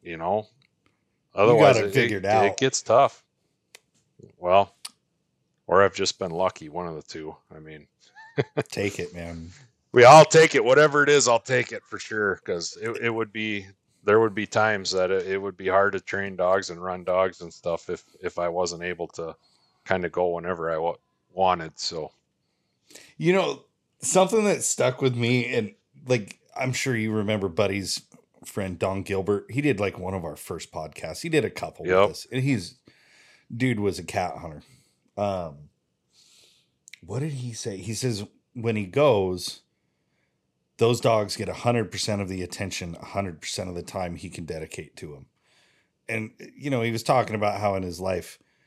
it gets tough. Well, or I've just been lucky. One of the two. Take it, man. I'll take it. Whatever it is, I'll take it for sure. Cause there would be times that it would be hard to train dogs and run dogs and stuff if I wasn't able to kind of go whenever I wanted. So, something that stuck with me, and like, I'm sure you remember Buddy's friend, Don Gilbert. He did like one of our first podcasts. He did a couple with us, and dude was a cat hunter. What did he say? He says when he goes, those dogs get 100% of the attention, 100% of the time he can dedicate to them. And, he was talking about how in his life,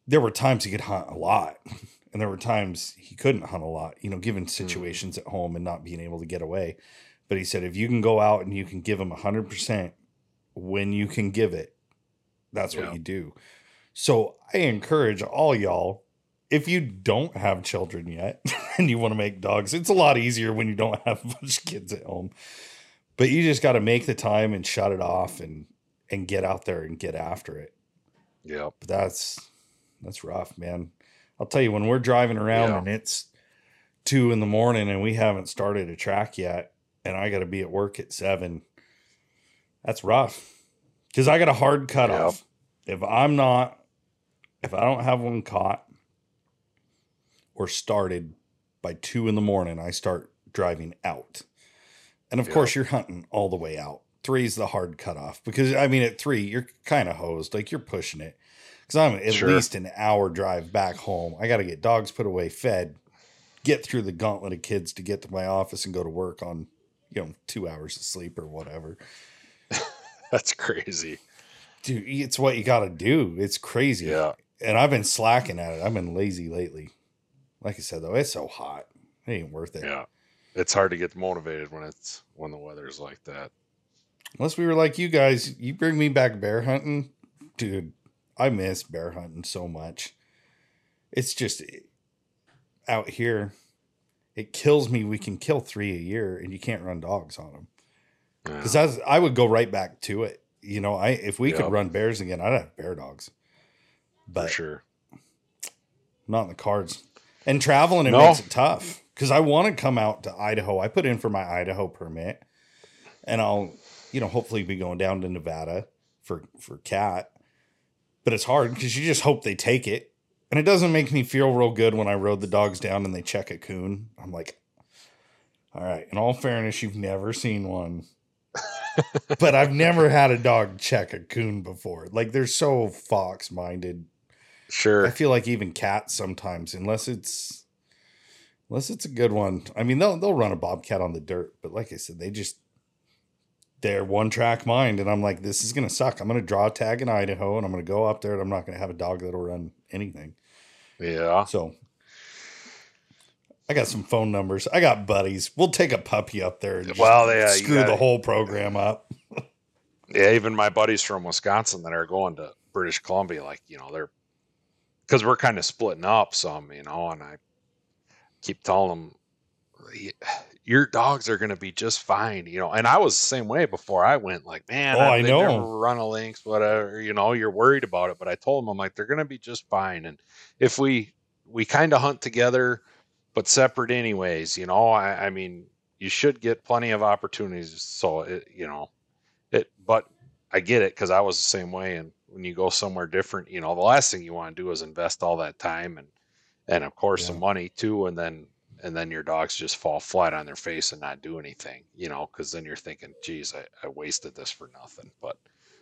there were times he could hunt a lot, and there were times he couldn't hunt a lot, given situations at home and not being able to get away. But he said, if you can go out and you can give him 100% when you can give it, that's what you do. So I encourage all y'all, if you don't have children yet and you want to make dogs, it's a lot easier when you don't have a bunch of kids at home. But you just got to make the time and shut it off and get out there and get after it. Yeah. But that's rough, man. I'll tell you, when we're driving around and it's 2 a.m. and we haven't started a track yet, and I got to be at work at 7, that's rough. Because I got a hard cutoff. If I don't have one caught or started by 2 a.m, I start driving out. And of course, you're hunting all the way out. 3 is the hard cutoff. Because, at 3, you're kind of hosed. Like, you're pushing it. Because I'm at least an hour drive back home. I got to get dogs put away, fed, get through the gauntlet of kids to get to my office and go to work on, 2 hours of sleep or whatever. That's crazy. Dude, it's what you got to do. It's crazy. Yeah. And I've been slacking at it. I've been lazy lately. Like I said, though, it's so hot. It ain't worth it. Yeah. It's hard to get motivated when the weather's like that. Unless we were like you guys, you bring me back bear hunting. Dude, I miss bear hunting so much. It's just out here. It kills me. We can kill 3 a year and you can't run dogs on them. Because I would go right back to it. If we could run bears again, I'd have bear dogs. But for sure. Not in the cards. And traveling, it makes it tough. Because I want to come out to Idaho. I put in for my Idaho permit. And I'll, hopefully be going down to Nevada for cat. But it's hard because you just hope they take it. And it doesn't make me feel real good when I rode the dogs down and they check a coon. I'm like, all right, in all fairness, you've never seen one. But I've never had a dog check a coon before. Like, they're so fox-minded. Sure. I feel like even cats sometimes, unless it's a good one. They'll run a bobcat on the dirt. But like I said, they're one-track mind. And I'm like, this is going to suck. I'm going to draw a tag in Idaho, and I'm going to go up there, and I'm not going to have a dog that'll run anything. Yeah. So I got some phone numbers. I got buddies. We'll take a puppy up there and screw the whole program up. Yeah, even my buddies from Wisconsin that are going to British Columbia, they're, because we're kind of splitting up some, and I keep telling them, your dogs are going to be just fine, and I was the same way before I went, like, man, I know. Never run a lynx, whatever, you're worried about it. But I told them, I'm like, they're going to be just fine. And if we kind of hunt together, but separate anyways, you should get plenty of opportunities. So, but I get it, because I was the same way. And when you go somewhere different, the last thing you want to do is invest all that time and of course some money too. And then your dogs just fall flat on their face and not do anything, because then you're thinking, geez, I wasted this for nothing. But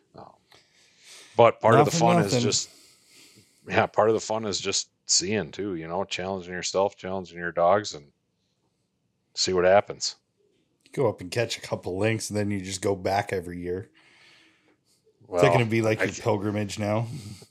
part of the fun is just, part of the fun is just seeing too, challenging yourself, challenging your dogs, and see what happens. Go up and catch a couple lynx, and then you just go back every year. Well, is that going to be like your pilgrimage now?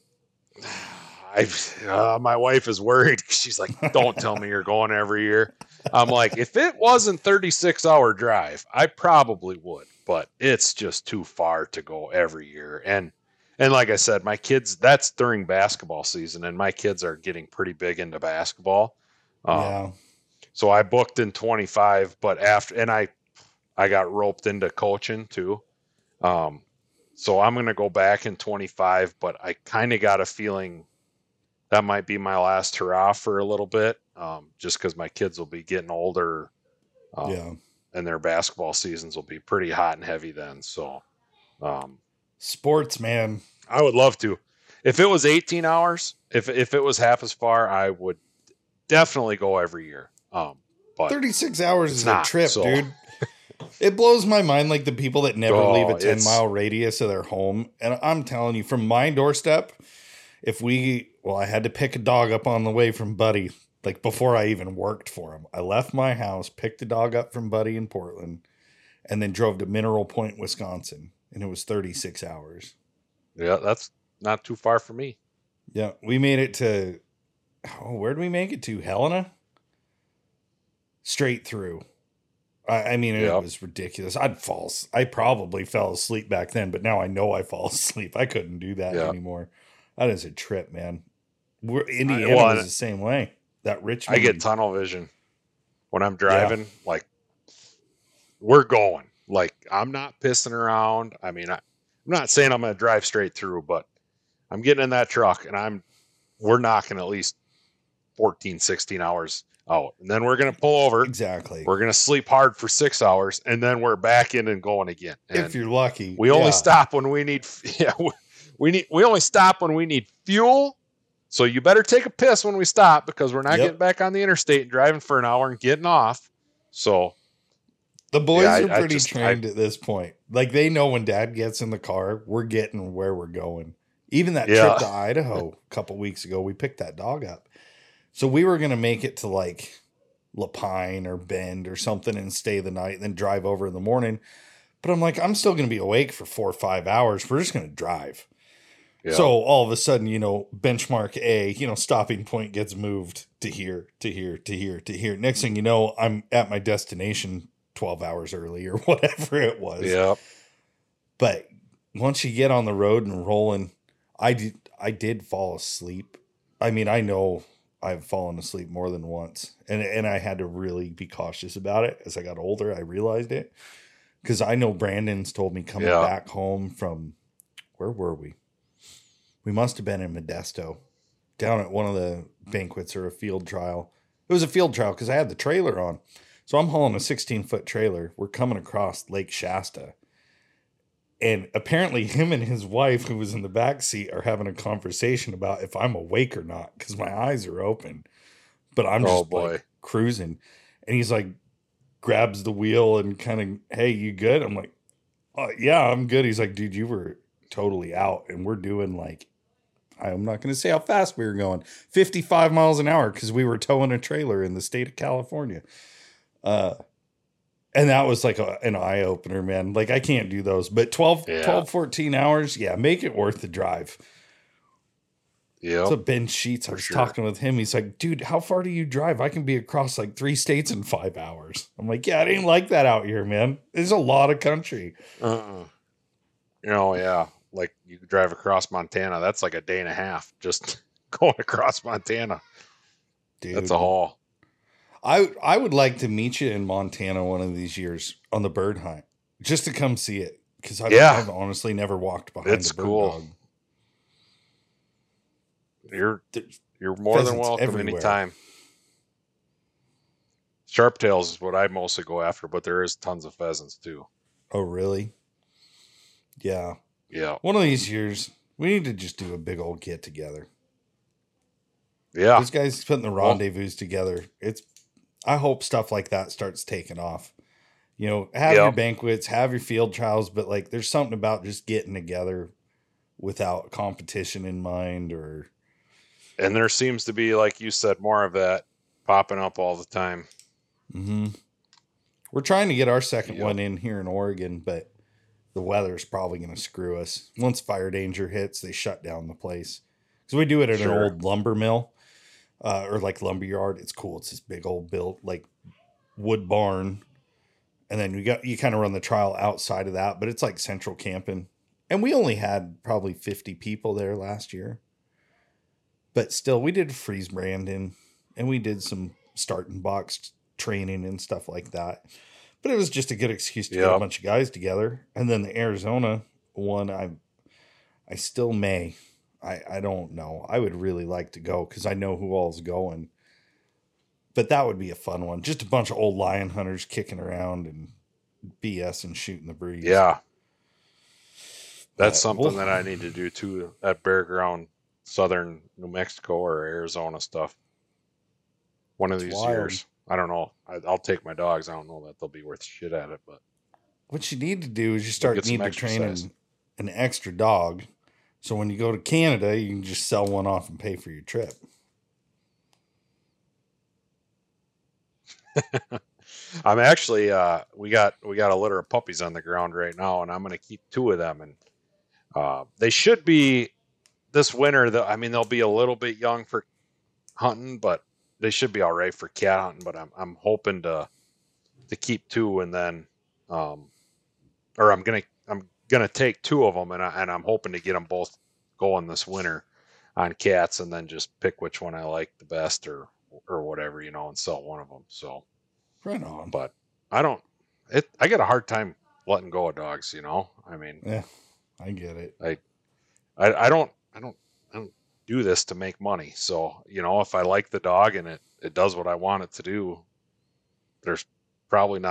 My wife is worried. She's like, don't tell me you're going every year. I'm like, if it wasn't 36-hour drive, I probably would, but it's just too far to go every year. And like I said, my kids, that's during basketball season, and my kids are getting pretty big into basketball. So I booked in 25, but I got roped into coaching too. So I'm going to go back in 25, but I kind of got a feeling that might be my last hurrah for a little bit, just because my kids will be getting older, and their basketball seasons will be pretty hot and heavy then. So, sports, man, I would love to. If it was 18 hours, if it was half as far, I would definitely go every year. But 36 hours is a trip, dude. It blows my mind, like the people that never leave a 10-mile radius of their home. And I'm telling you, from my doorstep, I had to pick a dog up on the way from Buddy, like before I even worked for him. I left my house, picked a dog up from Buddy in Portland, and then drove to Mineral Point, Wisconsin. And it was 36 hours. Yeah, that's not too far from me. Yeah, we made it to, where did we make it to? Helena? Straight through. I mean, it was ridiculous. I probably fell asleep back then, but now I know I fall asleep. I couldn't do that anymore. That is a trip, man. Indiana was the same way. That Richmond. I get tunnel vision when I'm driving. Like, we're going. Like, I'm not pissing around. I mean, I'm not saying I'm going to drive straight through, but I'm getting in that truck and we're knocking at least 14, 16 hours out. And then we're going to pull over. Exactly. We're going to sleep hard for 6 hours and then we're back in and going again. And if you're lucky. We only stop when we need, we only stop when we need fuel. So you better take a piss when we stop because we're not getting back on the interstate and driving for an hour and getting off. So the boys are pretty trained at this point. Like, they know when Dad gets in the car, we're getting where we're going. Even that trip to Idaho a couple weeks ago, we picked that dog up. So we were going to make it to like Lapine or Bend or something and stay the night, then drive over in the morning. But I'm like, I'm still going to be awake for 4 or 5 hours. We're just going to drive. Yeah. So all of a sudden, benchmark A, stopping point gets moved to here, to here, to here, to here. Next thing you know, I'm at my destination 12 hours early or whatever it was. Yeah. But once you get on the road and rolling, I did fall asleep. I mean, I know I've fallen asleep more than once, and I had to really be cautious about it. As I got older, I realized it, because I know Brandon's told me coming back home from, where were we? We must have been in Modesto, down at one of the banquets or a field trial. It was a field trial because I had the trailer on. So I'm hauling a 16-foot trailer. We're coming across Lake Shasta. And apparently him and his wife, who was in the back seat, are having a conversation about if I'm awake or not, because my eyes are open. But I'm just like cruising. And he's like, grabs the wheel and kind of, hey, you good? I'm like, oh, yeah, I'm good. He's like, dude, you were totally out. And we're doing like, I'm not going to say how fast we were going, 55 miles an hour, because we were towing a trailer in the state of California. And that was like an eye opener, man. Like, I can't do those, but 12, 14 hours. Yeah. Make it worth the drive. Yeah. So Ben Sheets, I was talking with him. He's like, dude, how far do you drive? I can be across like 3 states in 5 hours. I'm like, yeah, it ain't like that out here, man. There's a lot of country. Yeah. Like, you could drive across Montana. That's like a day and a half just going across Montana. Dude, that's a haul. I would like to meet you in Montana one of these years on the bird hunt, just to come see it, because I've honestly never walked behind a bird dog. You're more than welcome everywhere. Anytime. Sharptails is what I mostly go after, but there is tons of pheasants too. Oh, really? Yeah. Yeah. One of these years, we need to just do a big old get together. Yeah. Those guys putting the rendezvous together. I hope stuff like that starts taking off. Have your banquets, have your field trials, but like, there's something about just getting together without competition in mind, and there seems to be, like you said, more of that popping up all the time. Mm-hmm. We're trying to get our second one in here in Oregon, but the weather's probably going to screw us. Once fire danger hits, they shut down the place. Because we do it at an old lumber mill. Or like lumber yard. It's cool. It's this big old built like wood barn. And then you kind of run the trial outside of that, but it's like central camping. And we only had probably 50 people there last year. But still, we did freeze branding and we did some starting box training and stuff like that. But it was just a good excuse to get a bunch of guys together. And then the Arizona one, I still may. I don't know. I would really like to go because I know who all's going. But that would be a fun one. Just a bunch of old lion hunters kicking around and BS and shooting the breeze. Yeah. That's something that I need to do too at Bear Ground, southern New Mexico or Arizona stuff. One of these years. I don't know. I'll take my dogs. I don't know that they'll be worth shit at it, but what you need to do is need to train an extra dog. So when you go to Canada, you can just sell one off and pay for your trip. I'm actually, we got a litter of puppies on the ground right now, and I'm going to keep 2 of them, and they should be this winter, they'll be a little bit young for hunting, but they should be all right for cat hunting. But I'm hoping to keep 2, and then, or I'm gonna take 2 of them, and I'm hoping to get them both going this winter on cats, and then just pick which one I like the best, or whatever, and sell one of them. So, right on. But I get a hard time letting go of dogs. Yeah, I get it. I don't do this to make money. So, if I like the dog and it does what I want it to do, there's probably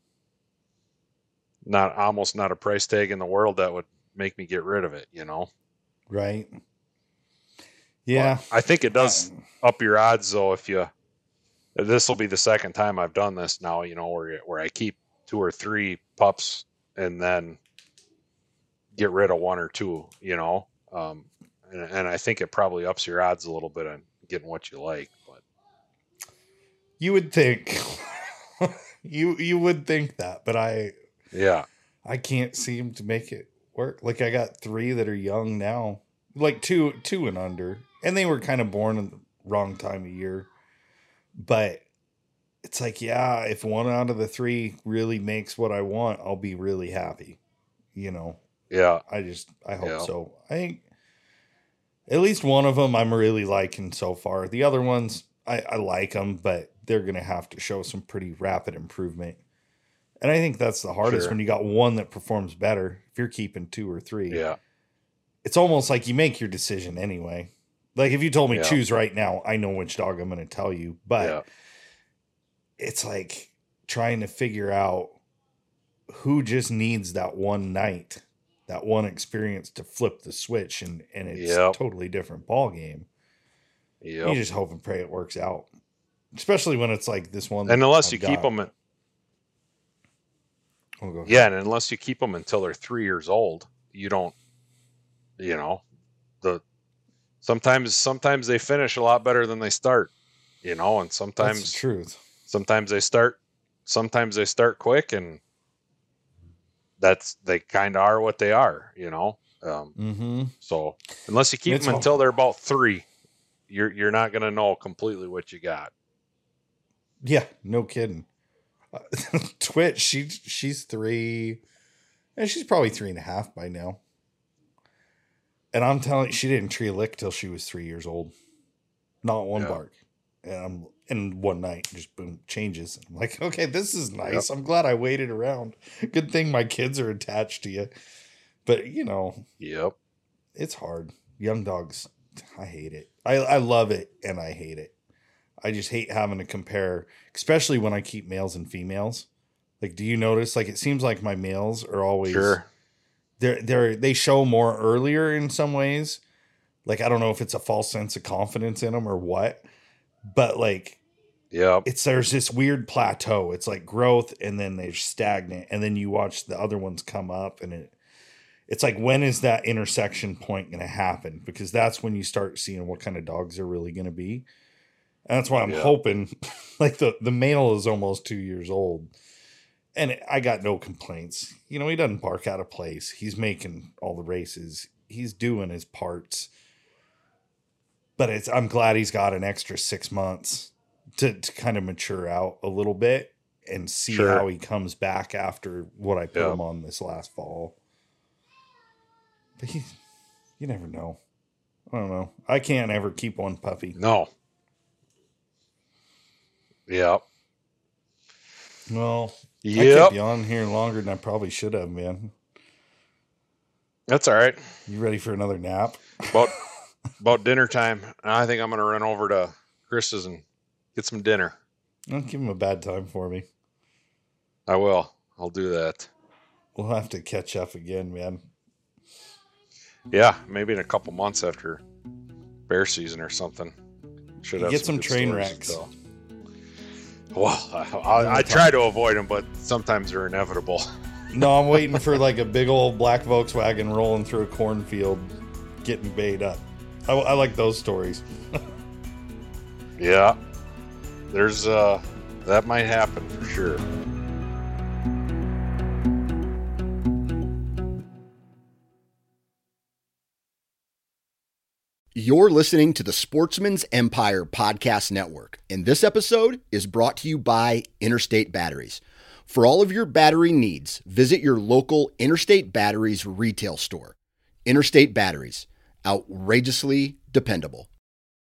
almost not a price tag in the world that would make me get rid of it, Right. Yeah. But I think it does up your odds though. This will be the second time I've done this now, where I keep 2 or 3 pups and then get rid of 1 or 2, and I think it probably ups your odds a little bit on getting what you like. But you would think, you would think that, but I can't seem to make it work. Like I got 3 that are young now, like 2 and under, and they were kind of born in the wrong time of year. But it's like, yeah, if 1 out of the 3 really makes what I want, I'll be really happy. Yeah. I hope so. I think at least one of them I'm really liking so far. The other ones, I like them, but they're going to have to show some pretty rapid improvement. And I think that's the hardest when you got one that performs better. If you're keeping 2 or 3, it's almost like you make your decision anyway. Like if you told me choose right now, I know which dog I'm going to tell you, but it's like trying to figure out who just needs that one night, that one experience to flip the switch, and it's a totally different ball game. You just hope and pray it works out, especially when it's like this one. And unless you keep them, and unless you keep them until they're 3 years old, you don't. Sometimes they finish a lot better than they start, and sometimes that's the truth. Sometimes they start quick, and they kind of are what they are, So unless you keep them until they're about 3, you're not going to know completely what you got. Yeah, no kidding. Twitch, she's 3, and she's probably 3.5 by now. And I'm telling you, she didn't tree a lick till she was 3 years old. Not one bark. And one night, just boom, changes. I'm like, okay, this is nice. I'm glad I waited around. Good thing my kids are attached to you. But, it's hard. Young dogs, I hate it. I love it, and I hate it. I just hate having to compare, especially when I keep males and females. Like, do you notice? Like, it seems like my males are always... Sure. They show more earlier in some ways. Like, I don't know if it's a false sense of confidence in them or what, but like, there's this weird plateau. It's like growth, and then they're stagnant, and then you watch the other ones come up, and it's like, when is that intersection point going to happen? Because that's when you start seeing what kind of dogs they're really going to be. And that's why I'm hoping, like the male is almost 2 years old. And I got no complaints. He doesn't bark out of place. He's making all the races. He's doing his parts. But I'm glad he's got an extra 6 months to kind of mature out a little bit and see how he comes back after what I put him on this last fall. But you never know. I don't know. I can't ever keep one puppy. No. Yeah. Well, I kept you on here longer than I probably should have, man. That's all right. You ready for another nap? About dinner time. I think I'm going to run over to Chris's and get some dinner. Don't give him a bad time for me. I will. I'll do that. We'll have to catch up again, man. Yeah, maybe in a couple months after bear season or something. Should have get some train wrecks. Well, I try to avoid them, but sometimes they're inevitable. No, I'm waiting for like a big old black Volkswagen rolling through a cornfield, getting bait up. I like those stories. Yeah, there's that might happen for sure. You're listening to the Sportsman's Empire Podcast Network, and this episode is brought to you by Interstate Batteries. For all of your battery needs, visit your local Interstate Batteries retail store. Interstate Batteries, outrageously dependable.